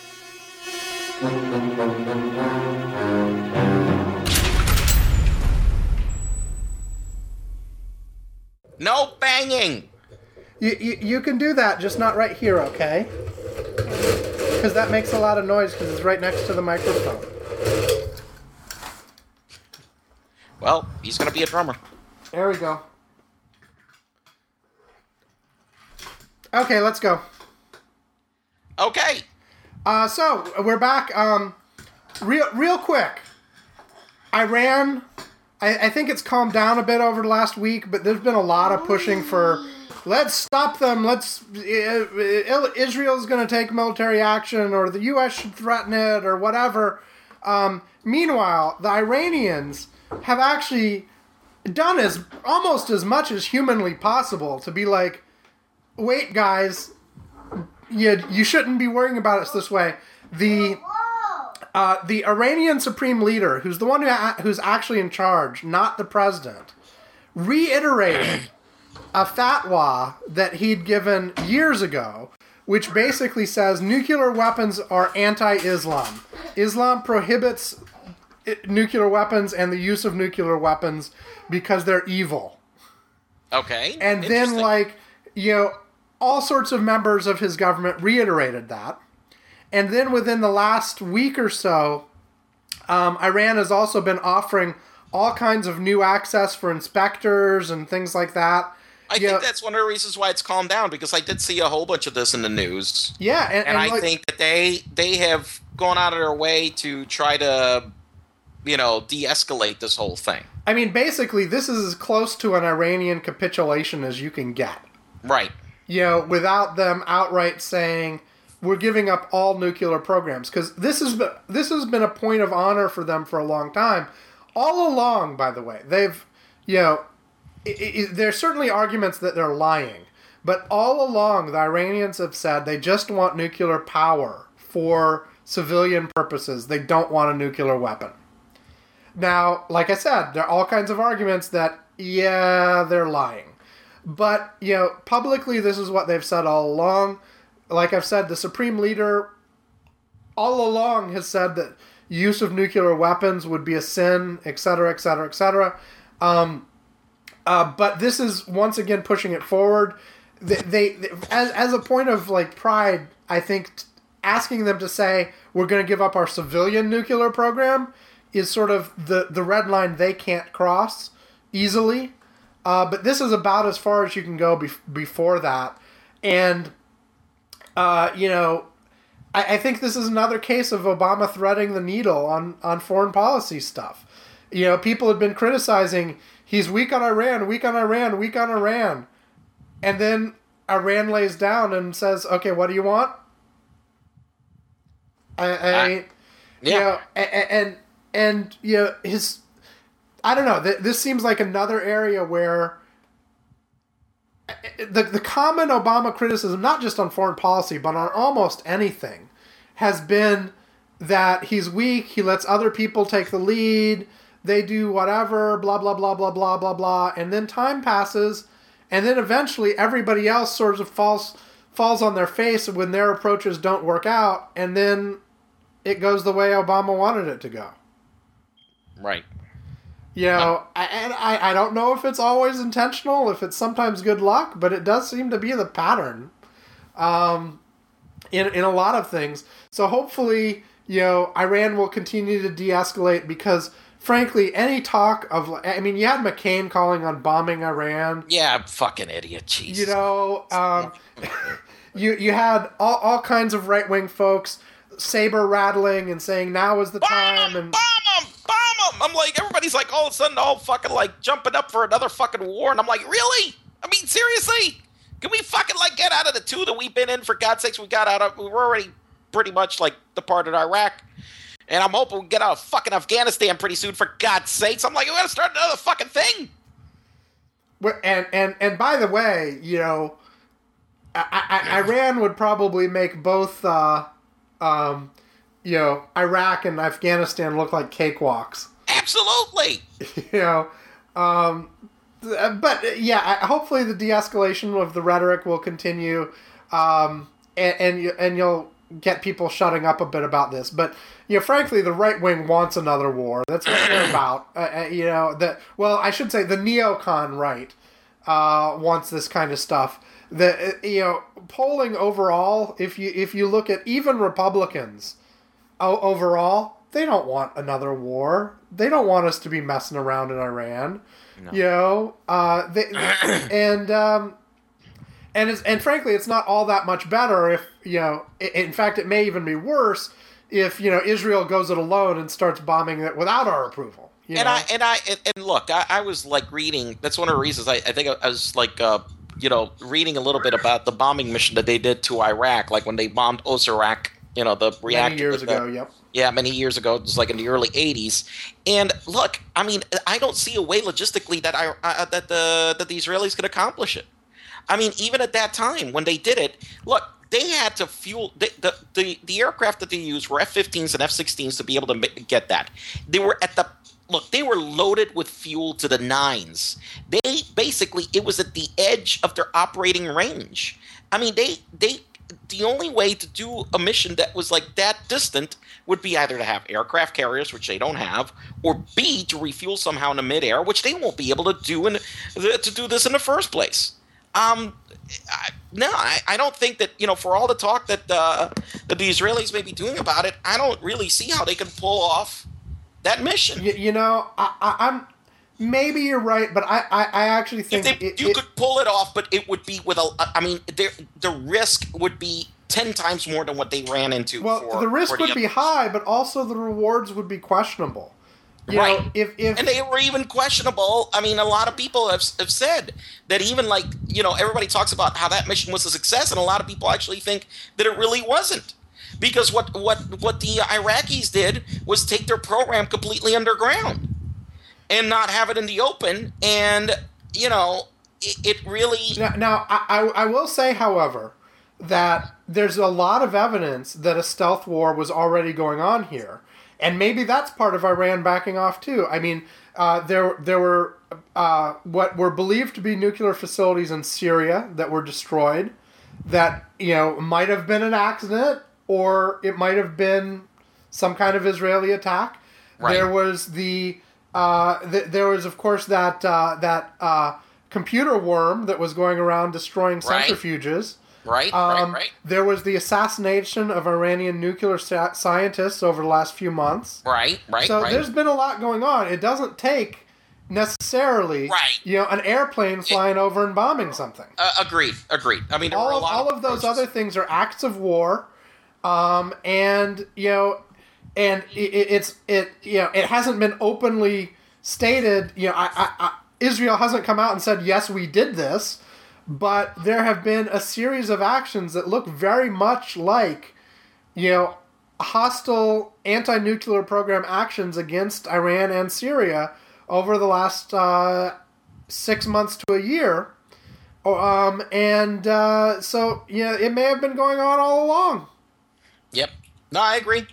No banging! You can do that, just not right here, okay? Because that makes a lot of noise because it's right next to the microphone. Well, he's going to be a drummer. There we go. Okay, let's go. Okay. So, we're back. Real quick. Iran, I think it's calmed down a bit over the last week, but there's been a lot of pushing for, let's stop them, Israel's going to take military action, or the U.S. should threaten it, or whatever. Meanwhile, the Iranians have actually done almost as much as humanly possible to be like, wait, guys, you shouldn't be worrying about us this way. The Iranian supreme leader, who's the one who's actually in charge, not the president, reiterated a fatwa that he'd given years ago, which basically says nuclear weapons are anti-Islam. Islam prohibits nuclear weapons and the use of nuclear weapons because they're evil. Okay. And then, all sorts of members of his government reiterated that. And then within the last week or so, Iran has also been offering all kinds of new access for inspectors and things like that. I think that's one of the reasons why it's calmed down, because I did see a whole bunch of this in the news. Yeah, and I think that they have gone out of their way to try to, de-escalate this whole thing. I mean, basically, this is as close to an Iranian capitulation as you can get. Right. Without them outright saying, we're giving up all nuclear programs. Because this has been a point of honor for them for a long time. All along, by the way, they've, there's certainly arguments that they're lying. But all along, the Iranians have said they just want nuclear power for civilian purposes. They don't want a nuclear weapon. Now, like I said, there are all kinds of arguments that, they're lying. But, publicly, this is what they've said all along. Like I've said, the Supreme Leader all along has said that use of nuclear weapons would be a sin, etc., etc., etc. But this is, once again, pushing it forward. They as a point of, pride, I think asking them to say, we're going to give up our civilian nuclear program is sort of the red line they can't cross easily. But this is about as far as you can go before that. And, I think this is another case of Obama threading the needle on foreign policy stuff. People have been criticizing, he's weak on Iran, weak on Iran, weak on Iran. And then Iran lays down and says, okay, what do you want? His, I don't know, this seems like another area where the common Obama criticism, not just on foreign policy, but on almost anything, has been that he's weak, he lets other people take the lead, they do whatever, blah, blah, blah, blah, blah, blah, blah, and then time passes, and then eventually everybody else sort of falls on their face when their approaches don't work out, and then it goes the way Obama wanted it to go. Right. I don't know if it's always intentional, if it's sometimes good luck, but it does seem to be the pattern in a lot of things. So hopefully, Iran will continue to de-escalate because, frankly, any talk of... I mean, you had McCain calling on bombing Iran. Yeah, fucking idiot. Jesus. You had all kinds of right-wing folks saber-rattling and saying now is the time. And bomb them! I'm like, everybody's like, all of a sudden, all fucking, jumping up for another fucking war. And I'm like, really? I mean, seriously? Can we fucking, get out of the two that we've been in? For God's sakes, we got out of... We were already pretty much, departed Iraq. And I'm hoping we get out of fucking Afghanistan pretty soon, for God's sakes. I'm like, we gotta start another fucking thing. And by the way, Iran would probably make both, Iraq and Afghanistan look like cakewalks. Absolutely. But hopefully the de-escalation of the rhetoric will continue, and you'll get people shutting up a bit about this. But frankly, the right wing wants another war. That's what they're about. I should say the neocon right wants this kind of stuff. Polling overall, if you look at even Republicans overall, they don't want another war. They don't want us to be messing around in Iran. No. And frankly, it's not all that much better if, in fact, it may even be worse if, Israel goes it alone and starts bombing it without our approval. And look, I was reading, that's one of the reasons I think I was reading a little bit about the bombing mission that they did to Iraq, when they bombed Osirak, the reactor. Many years ago, yep. Yeah, many years ago. It was in the early 80s. And look, I mean, I don't see a way logistically that the Israelis could accomplish it. I mean, even at that time, when they did it, look, they had to fuel... The aircraft that they used were F-15s and F-16s to be able to get that. They were they were loaded with fuel to the nines. It was at the edge of their operating range. I mean, the only way to do a mission that was that distant would be either to have aircraft carriers, which they don't have, or B, to refuel somehow in the midair, which they won't be able to do to do this in the first place. I don't think that, for all the talk that the Israelis may be doing about it, I don't really see how they can pull off that mission. You know, I'm maybe you're right, but I actually think You could pull it off, but it would be with the risk would be 10 times more than what they ran into. Well, the risk would be high, but also the rewards would be questionable. You know, if and they were even questionable. I mean, a lot of people have said that even everybody talks about how that mission was a success, and a lot of people actually think that it really wasn't. Because what the Iraqis did was take their program completely underground and not have it in the open, and it really. Now I will say, however, that there's a lot of evidence that a stealth war was already going on here, and maybe that's part of Iran backing off too. I mean, there were what were believed to be nuclear facilities in Syria that were destroyed, that might have been an accident. Or it might have been some kind of Israeli attack. Right. There was there was of course that computer worm that was going around destroying centrifuges. Right. There was the assassination of Iranian nuclear scientists over the last few months. Right. So there's been a lot going on. It doesn't take necessarily an airplane flying over and bombing something. Agreed. I mean, all of those other things are acts of war. And it hasn't been openly stated. Israel hasn't come out and said, yes, we did this, but there have been a series of actions that look very much like, hostile anti-nuclear program actions against Iran and Syria over the last 6 months to a year. So it may have been going on all along. Yep. No, I agree.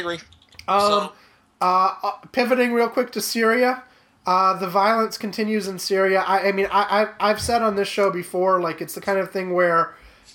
Pivoting real quick to Syria, the violence continues in Syria. I mean, I've said on this show before, like, it's the kind of thing where,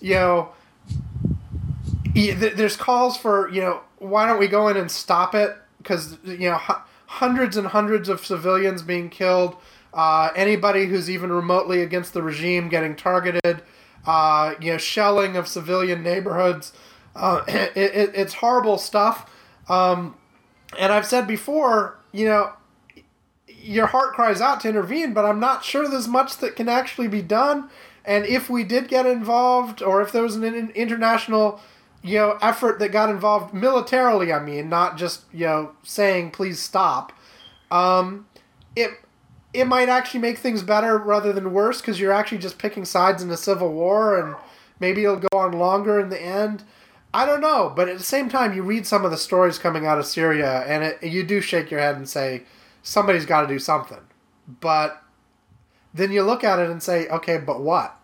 there's calls for, why don't we go in and stop it? Because, hundreds and hundreds of civilians being killed, anybody who's even remotely against the regime getting targeted, shelling of civilian neighborhoods. It's horrible stuff. And I've said before, your heart cries out to intervene, but I'm not sure there's much that can actually be done. And if we did get involved, or if there was an international, effort that got involved militarily, I mean, not just, saying, please stop, it might actually make things better rather than worse, because you're actually just picking sides in a civil war, and maybe it'll go on longer in the end. I don't know, but at the same time, you read some of the stories coming out of Syria, and you do shake your head and say, somebody's got to do something. But then you look at it and say, okay, but what?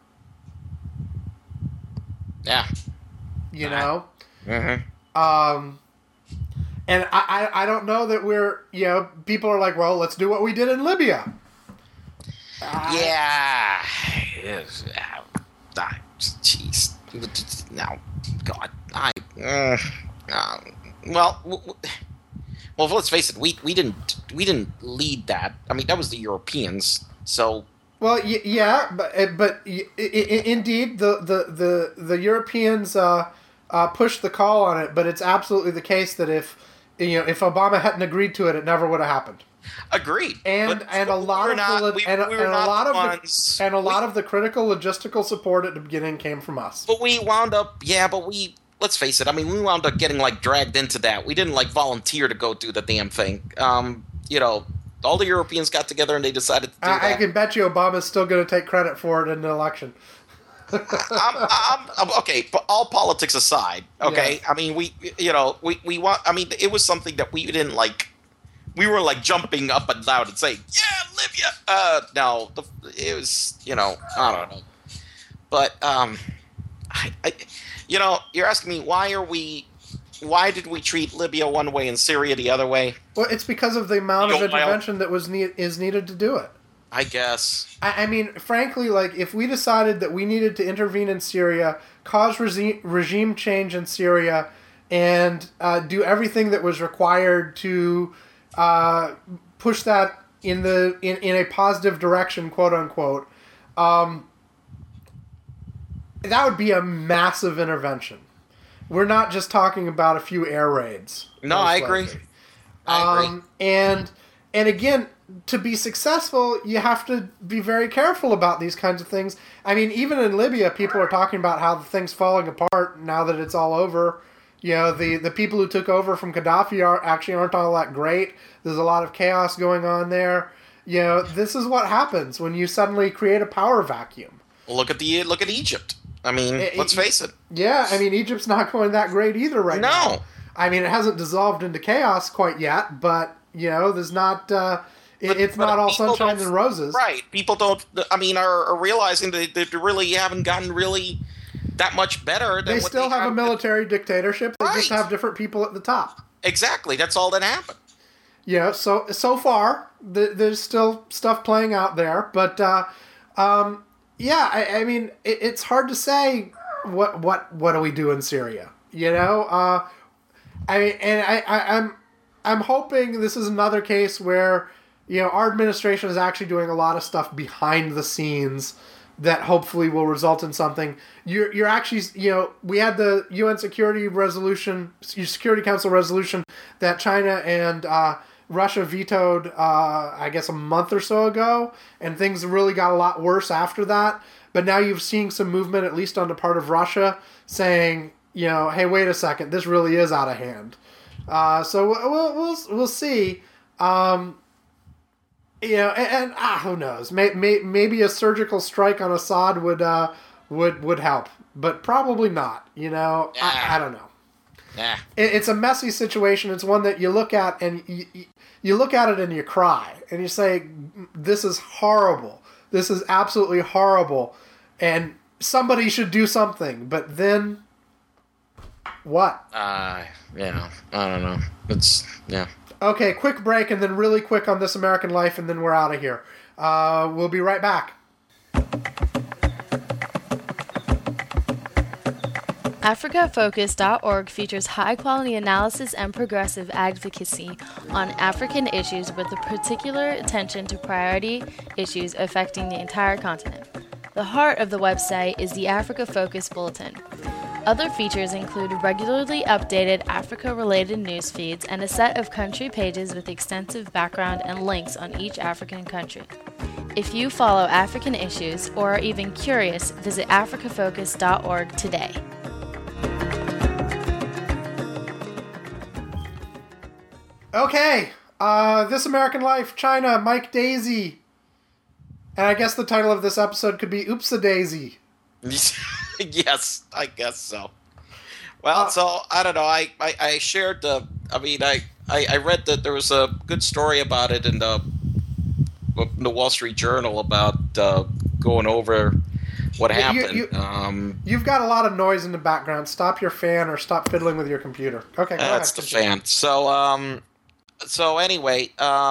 Yeah. Mm-hmm. And I don't know that we're, people are like, well, let's do what we did in Libya. Yeah. Jeez. Now, God, well, let's face it. We didn't lead that. I mean, that was the Europeans. So. Well, yeah, but indeed, the Europeans pushed the call on it. But it's absolutely the case that if Obama hadn't agreed to it, it never would have happened. Agreed. And a lot of the critical logistical support at the beginning came from us. But we wound up, let's face it, I mean, we wound up getting, dragged into that. We didn't, volunteer to go do the damn thing. All the Europeans got together and they decided to do that. I can bet you Obama's still going to take credit for it in the election. I'm okay, but all politics aside, okay? Yeah. I mean, we want, I mean, it was something that we didn't, we were jumping up and down and saying, yeah, Libya! No, it was, I don't know. But, you're asking me, why did we treat Libya one way and Syria the other way? Well, it's because of the amount of intervention that is needed to do it. I guess. I mean, frankly, if we decided that we needed to intervene in Syria, cause regime change in Syria, and do everything that was required to push that in a positive direction, quote unquote, that would be a massive intervention. We're not just talking about a few air raids. No, I agree. I agree. And again, to be successful, you have to be very careful about these kinds of things. I mean, even in Libya, people are talking about how the thing's falling apart now that it's all over. You know, the people who took over from Gaddafi aren't all that great. There's a lot of chaos going on there. You know, this is what happens when you suddenly create a power vacuum. Look at Egypt. I mean, let's face it. Yeah, I mean, Egypt's not going that great either right now. No. I mean, it hasn't dissolved into chaos quite yet, but, you know, there's not... it's not all sunshine and roses. Right. People are realizing that they really haven't gotten really that much better. They still have a military dictatorship. They just have different people at the top. Exactly. That's all that happened. Yeah, so far, there's still stuff playing out there. But, I mean, it's hard to say what do we do in Syria, you know? I'm hoping this is another case where, you know, our administration is actually doing a lot of stuff behind the scenes that hopefully will result in something. You're actually, you know, we had the UN Security Council resolution that China and Russia vetoed, I guess, a month or so ago, and things really got a lot worse after that. But now you've seen some movement, at least on the part of Russia, saying, you know, hey, wait a second, this really is out of hand. So we'll see. You know, and who knows? Maybe a surgical strike on Assad would help, but probably not. You know, I don't know. It's a messy situation. It's one that you look at and you look at it and you cry and you say, "This is horrible. This is absolutely horrible," and somebody should do something. But then, what? I don't know. Okay, quick break, and then really quick on This American Life, and then we're out of here. We'll be right back. AfricaFocus.org features high-quality analysis and progressive advocacy on African issues with a particular attention to priority issues affecting the entire continent. The heart of the website is the Africa Focus Bulletin. Other features include regularly updated Africa-related news feeds and a set of country pages with extensive background and links on each African country. If you follow African issues or are even curious, visit africafocus.org today. Okay, This American Life, China, Mike Daisy. And I guess the title of this episode could be Oops-a-Daisy. Yes, I guess so. Well, so I don't know. I shared the. I mean, I read that there was a good story about it in the Wall Street Journal about going over what happened. You've got a lot of noise in the background. Stop your fan or stop fiddling with your computer. Okay, go ahead. That's the fan. So anyway,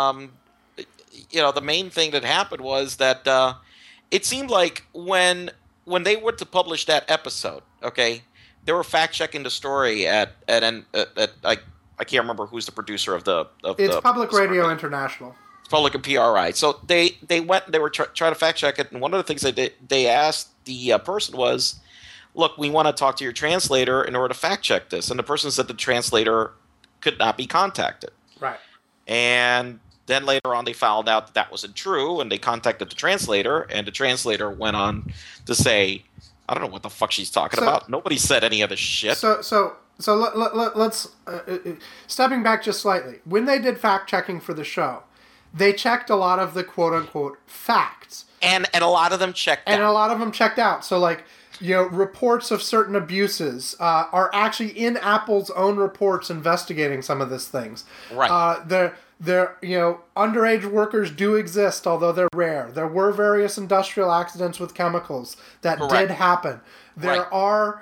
you know, the main thing that happened was that it seemed like when they were to publish that episode, okay, they were fact checking the story at I can't remember who's the producer of the. It's Public Radio International. It's Public and PRI. So they went. They were trying to fact check it, and one of the things they asked the person was, "Look, we want to talk to your translator in order to fact check this," and the person said the translator could not be contacted. Right. And then later on, they found out that wasn't true, and they contacted the translator, and the translator went on to say, I don't know what the fuck she's talking about. Nobody said any of this shit. So let's stepping back just slightly. When they did fact-checking for the show, they checked a lot of the quote-unquote facts. And a lot of them checked out. And a lot of them checked out. So, like, you know, reports of certain abuses are actually in Apple's own reports investigating some of these things. Right. You know, underage workers do exist, although they're rare. There were various industrial accidents with chemicals that did happen. There are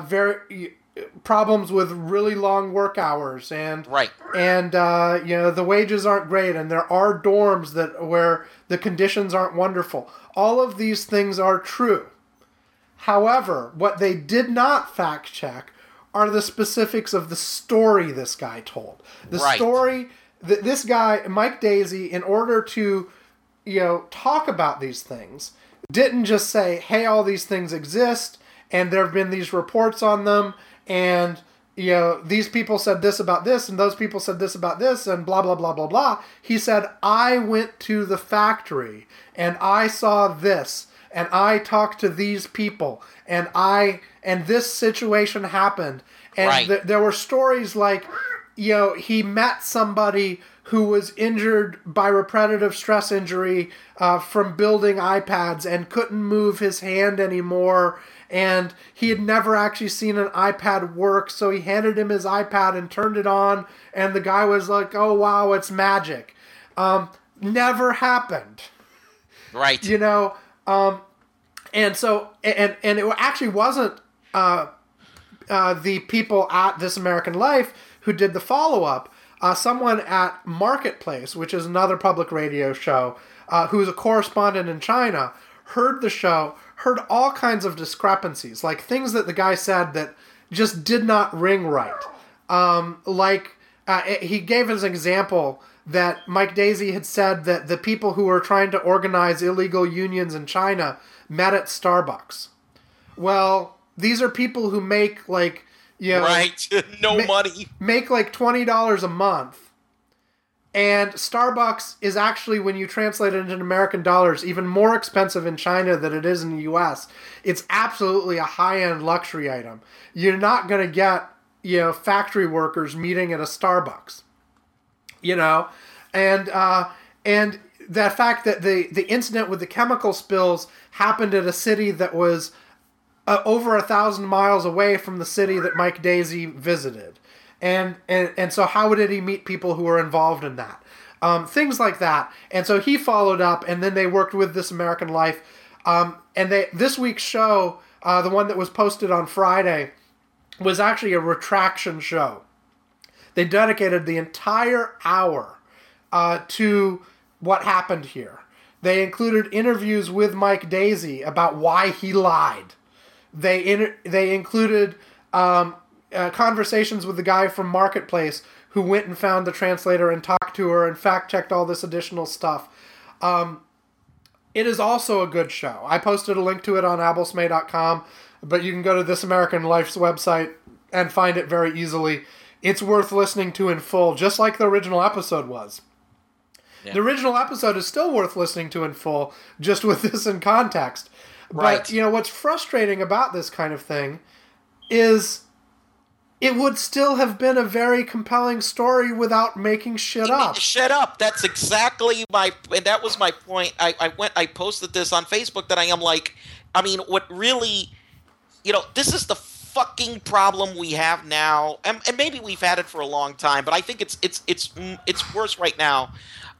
problems with really long work hours, and you know, the wages aren't great, and there are dorms where the conditions aren't wonderful. All of these things are true. However, what they did not fact check are the specifics of the story this guy told. The story. This guy, Mike Daisy, in order to, you know, talk about these things, didn't just say, hey, all these things exist, and there have been these reports on them, and, these people said this about this, and those people said this about this, and blah, blah, blah, blah, blah. He said, I went to the factory, and I saw this, and I talked to these people, and this situation happened. And there were stories like, he met somebody who was injured by repetitive stress injury from building iPads and couldn't move his hand anymore, and he had never actually seen an iPad work, so he handed him his iPad and turned it on, and the guy was like, oh wow, it's magic. Never happened. Right. And so, and it actually wasn't the people at This American Life who did the follow-up. Someone at Marketplace, which is another public radio show, who's a correspondent in China, heard the show, heard all kinds of discrepancies, like things that the guy said that just did not ring right. He gave as an example that Mike Daisey had said that the people who were trying to organize illegal unions in China met at Starbucks. Well, these are people who make money. Make like $20 a month. And Starbucks is actually, when you translate it into American dollars, even more expensive in China than it is in the US. It's absolutely a high-end luxury item. You're not going to get, factory workers meeting at a Starbucks. And that fact that the incident with the chemical spills happened at a city that was over 1,000 miles away from the city that Mike Daisey visited. And so how did he meet people who were involved in that? Things like that. And so he followed up, and then they worked with This American Life. This week's show, the one that was posted on Friday, was actually a retraction show. They dedicated the entire hour to what happened here. They included interviews with Mike Daisey about why he lied. They included conversations with the guy from Marketplace who went and found the translator and talked to her and fact-checked all this additional stuff. It is also a good show. I posted a link to it on abelsmay.com, but you can go to This American Life's website and find it very easily. It's worth listening to in full, just like the original episode was. Yeah. The original episode is still worth listening to in full, just with this in context. Right. But, what's frustrating about this kind of thing is it would still have been a very compelling story without making shit up. Shut up. That's exactly and that was my point. I posted this on Facebook that what really, this is the fucking problem we have now, and maybe we've had it for a long time, but I think it's worse right now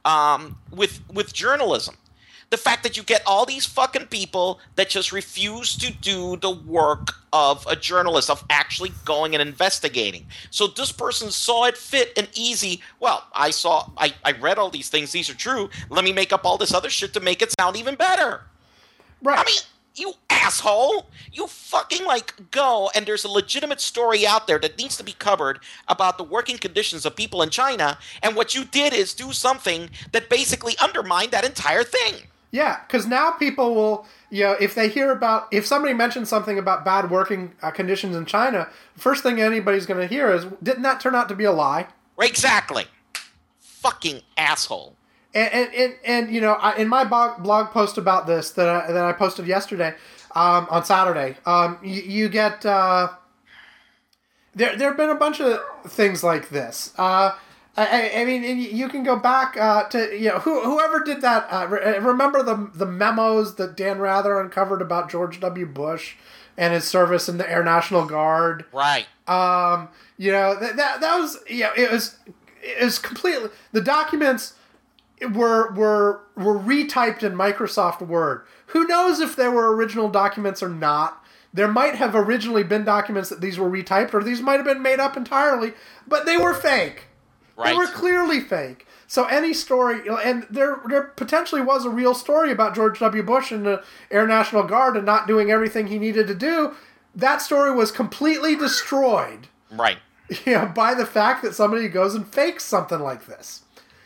with journalism. The fact that you get all these fucking people that just refuse to do the work of a journalist, of actually going and investigating. So this person saw it fit and easy. Well, I read all these things. These are true. Let me make up all this other shit to make it sound even better. Right. I mean, you asshole. You fucking go, and there's a legitimate story out there that needs to be covered about the working conditions of people in China, and what you did is do something that basically undermined that entire thing. Yeah, because now people will, if they hear if somebody mentions something about bad working conditions in China, the first thing anybody's going to hear is, didn't that turn out to be a lie? Exactly. Fucking asshole. And in my blog post about this that I posted yesterday, on Saturday, you get, there have been a bunch of things like this. I mean, you can go back to whoever did that. Remember the memos that Dan Rather uncovered about George W. Bush and his service in the Air National Guard. Right. That was it was completely, the documents were retyped in Microsoft Word. Who knows if they were original documents or not? There might have originally been documents that these were retyped, or these might have been made up entirely, but they were fake. Right. They were clearly fake. So any story, and there potentially was a real story about George W. Bush and the Air National Guard and not doing everything he needed to do. That story was completely destroyed. Right. By the fact that somebody goes and fakes something like this.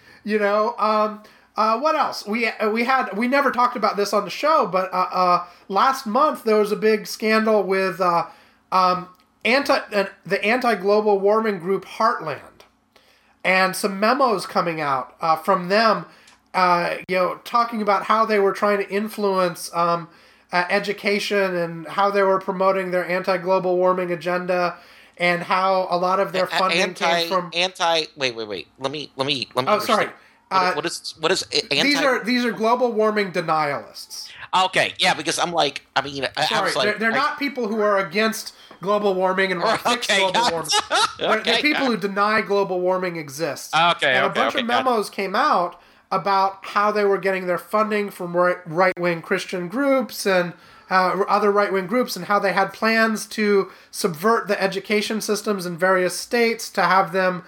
What else? We never talked about this on the show, but last month there was a big scandal with the anti-global warming group Heartland, and some memos coming out from them, talking about how they were trying to influence education and how they were promoting their anti-global warming agenda, and how a lot of their funding came from Wait. Let me. Oh, sorry. What is anti? These are global warming denialists. Okay, yeah, because I'm like, I mean, Sorry, they're not people who are against global warming and want to fix global warming. They're people who deny global warming exists. And a bunch of memos came out about how they were getting their funding from right-wing Christian groups and other right-wing groups, and how they had plans to subvert the education systems in various states to have them,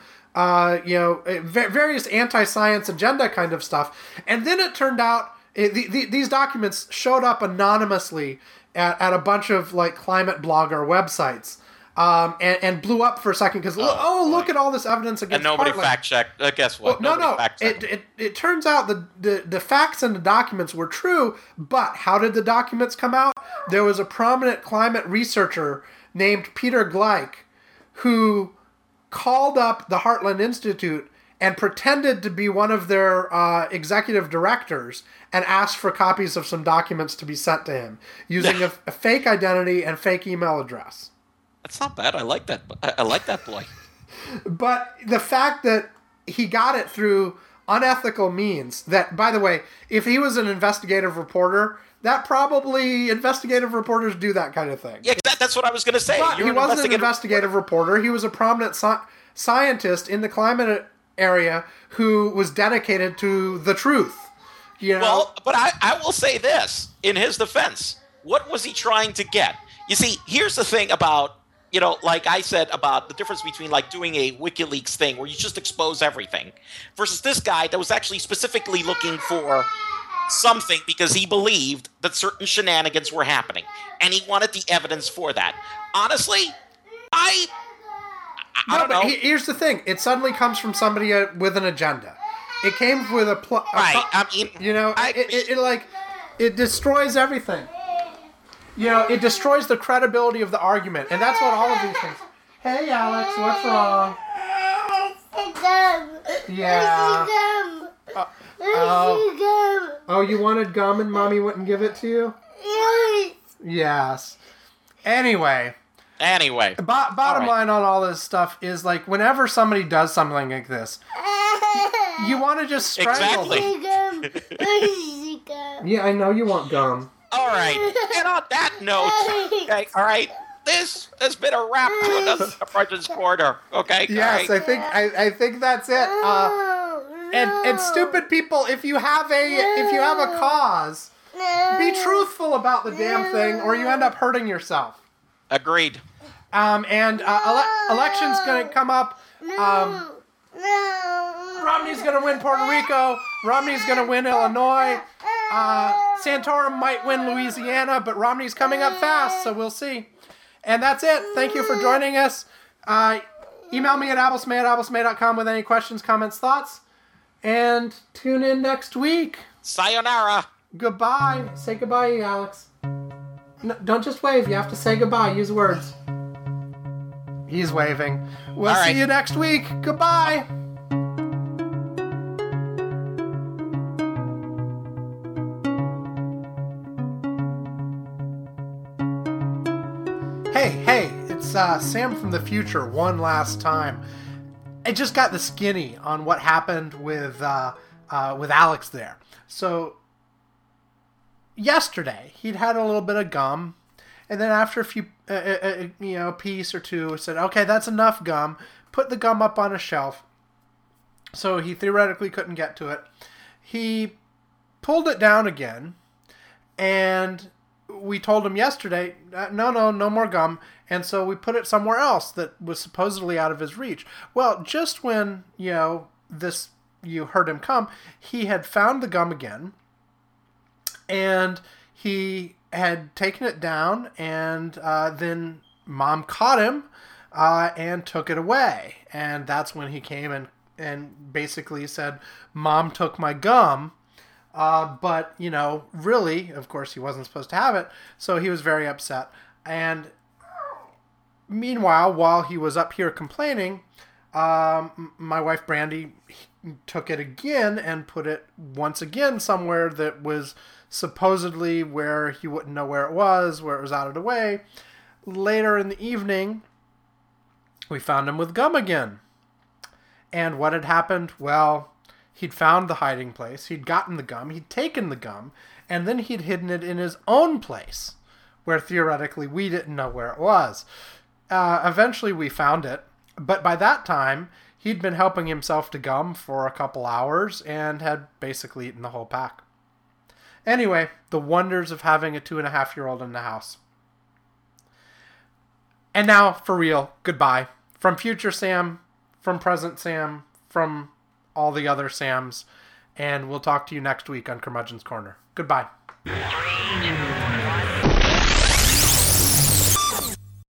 various anti-science agenda kind of stuff. And then it turned out these documents showed up anonymously at a bunch of like climate blogger websites, and blew up for a second because look at all this evidence against. And nobody Heartland. fact checked. Guess what? Well, no. It turns out the facts in the documents were true, but how did the documents come out? There was a prominent climate researcher named Peter Gleich who called up the Heartland Institute and pretended to be one of their executive directors and asked for copies of some documents to be sent to him using a fake identity and fake email address. That's not bad. I like that. I like that boy. But the fact that he got it through unethical means, that, by the way, if he was an investigative reporter, that probably investigative reporters do that kind of thing. Yeah, that's what I was going to say. But he wasn't an investigative reporter. He was a prominent scientist in the climate area who was dedicated to the truth. Well, but I will say this in his defense. What was he trying to get? You see, here's the thing about, like I said about the difference between like doing a WikiLeaks thing where you just expose everything versus this guy that was actually specifically looking for something because he believed that certain shenanigans were happening and he wanted the evidence for that. Honestly, I don't know. Here's the thing. It suddenly comes from somebody with an agenda. It came with a right. I mean, it destroys everything. It destroys the credibility of the argument, and that's what all of these things. Hey, Alex, what's wrong? Yeah. Oh, you wanted gum and Mommy wouldn't give it to you? Yes. Anyway. Bottom line on all this stuff is, like, whenever somebody does something like this, you want to just strangle them. Yeah, I know you want gum. All right. And on that note, okay, all right, this has been a wrap to another Brunch's Corner. Okay. Yes, right. I think that's it. And stupid people, if you have a cause, be truthful about the damn thing, or you end up hurting yourself. Agreed. Election's gonna come up. Romney's gonna win Puerto Rico. Romney's gonna win Illinois. Santorum might win Louisiana, but Romney's coming up fast, so we'll see. And that's it. Thank you for joining us. Email me at applesmay@applesmay.com with any questions, comments, thoughts. And tune in next week. Sayonara. Goodbye. Say goodbye, Alex. No, don't just wave. You have to say goodbye. Use words. He's waving. We'll see you next week. Goodbye. Hey, it's Sam from the future one last time. I just got the skinny on what happened with Alex there. So, yesterday, he'd had a little bit of gum, and then after a few, piece or two, said, okay, that's enough gum, put the gum up on a shelf, so he theoretically couldn't get to it. He pulled it down again, and we told him yesterday, no more gum, and so we put it somewhere else that was supposedly out of his reach. Well, just when, you heard him come, he had found the gum again, and he had taken it down, and then Mom caught him and took it away. And that's when he came and basically said, Mom took my gum. But, really, of course, he wasn't supposed to have it, so he was very upset. And Meanwhile, while he was up here complaining, my wife Brandy took it again and put it once again somewhere that was supposedly where he wouldn't know where it was out of the way. Later in the evening, we found him with gum again. And what had happened? Well, he'd found the hiding place, he'd gotten the gum, he'd taken the gum, and then he'd hidden it in his own place, where theoretically we didn't know where it was. Eventually we found it, but by that time, he'd been helping himself to gum for a couple hours and had basically eaten the whole pack. Anyway, the wonders of having a 2.5-year-old in the house. And now, for real, goodbye. From future Sam, from present Sam, from all the other Sams, and we'll talk to you next week on Curmudgeon's Corner. Goodbye. 3, 2, 1.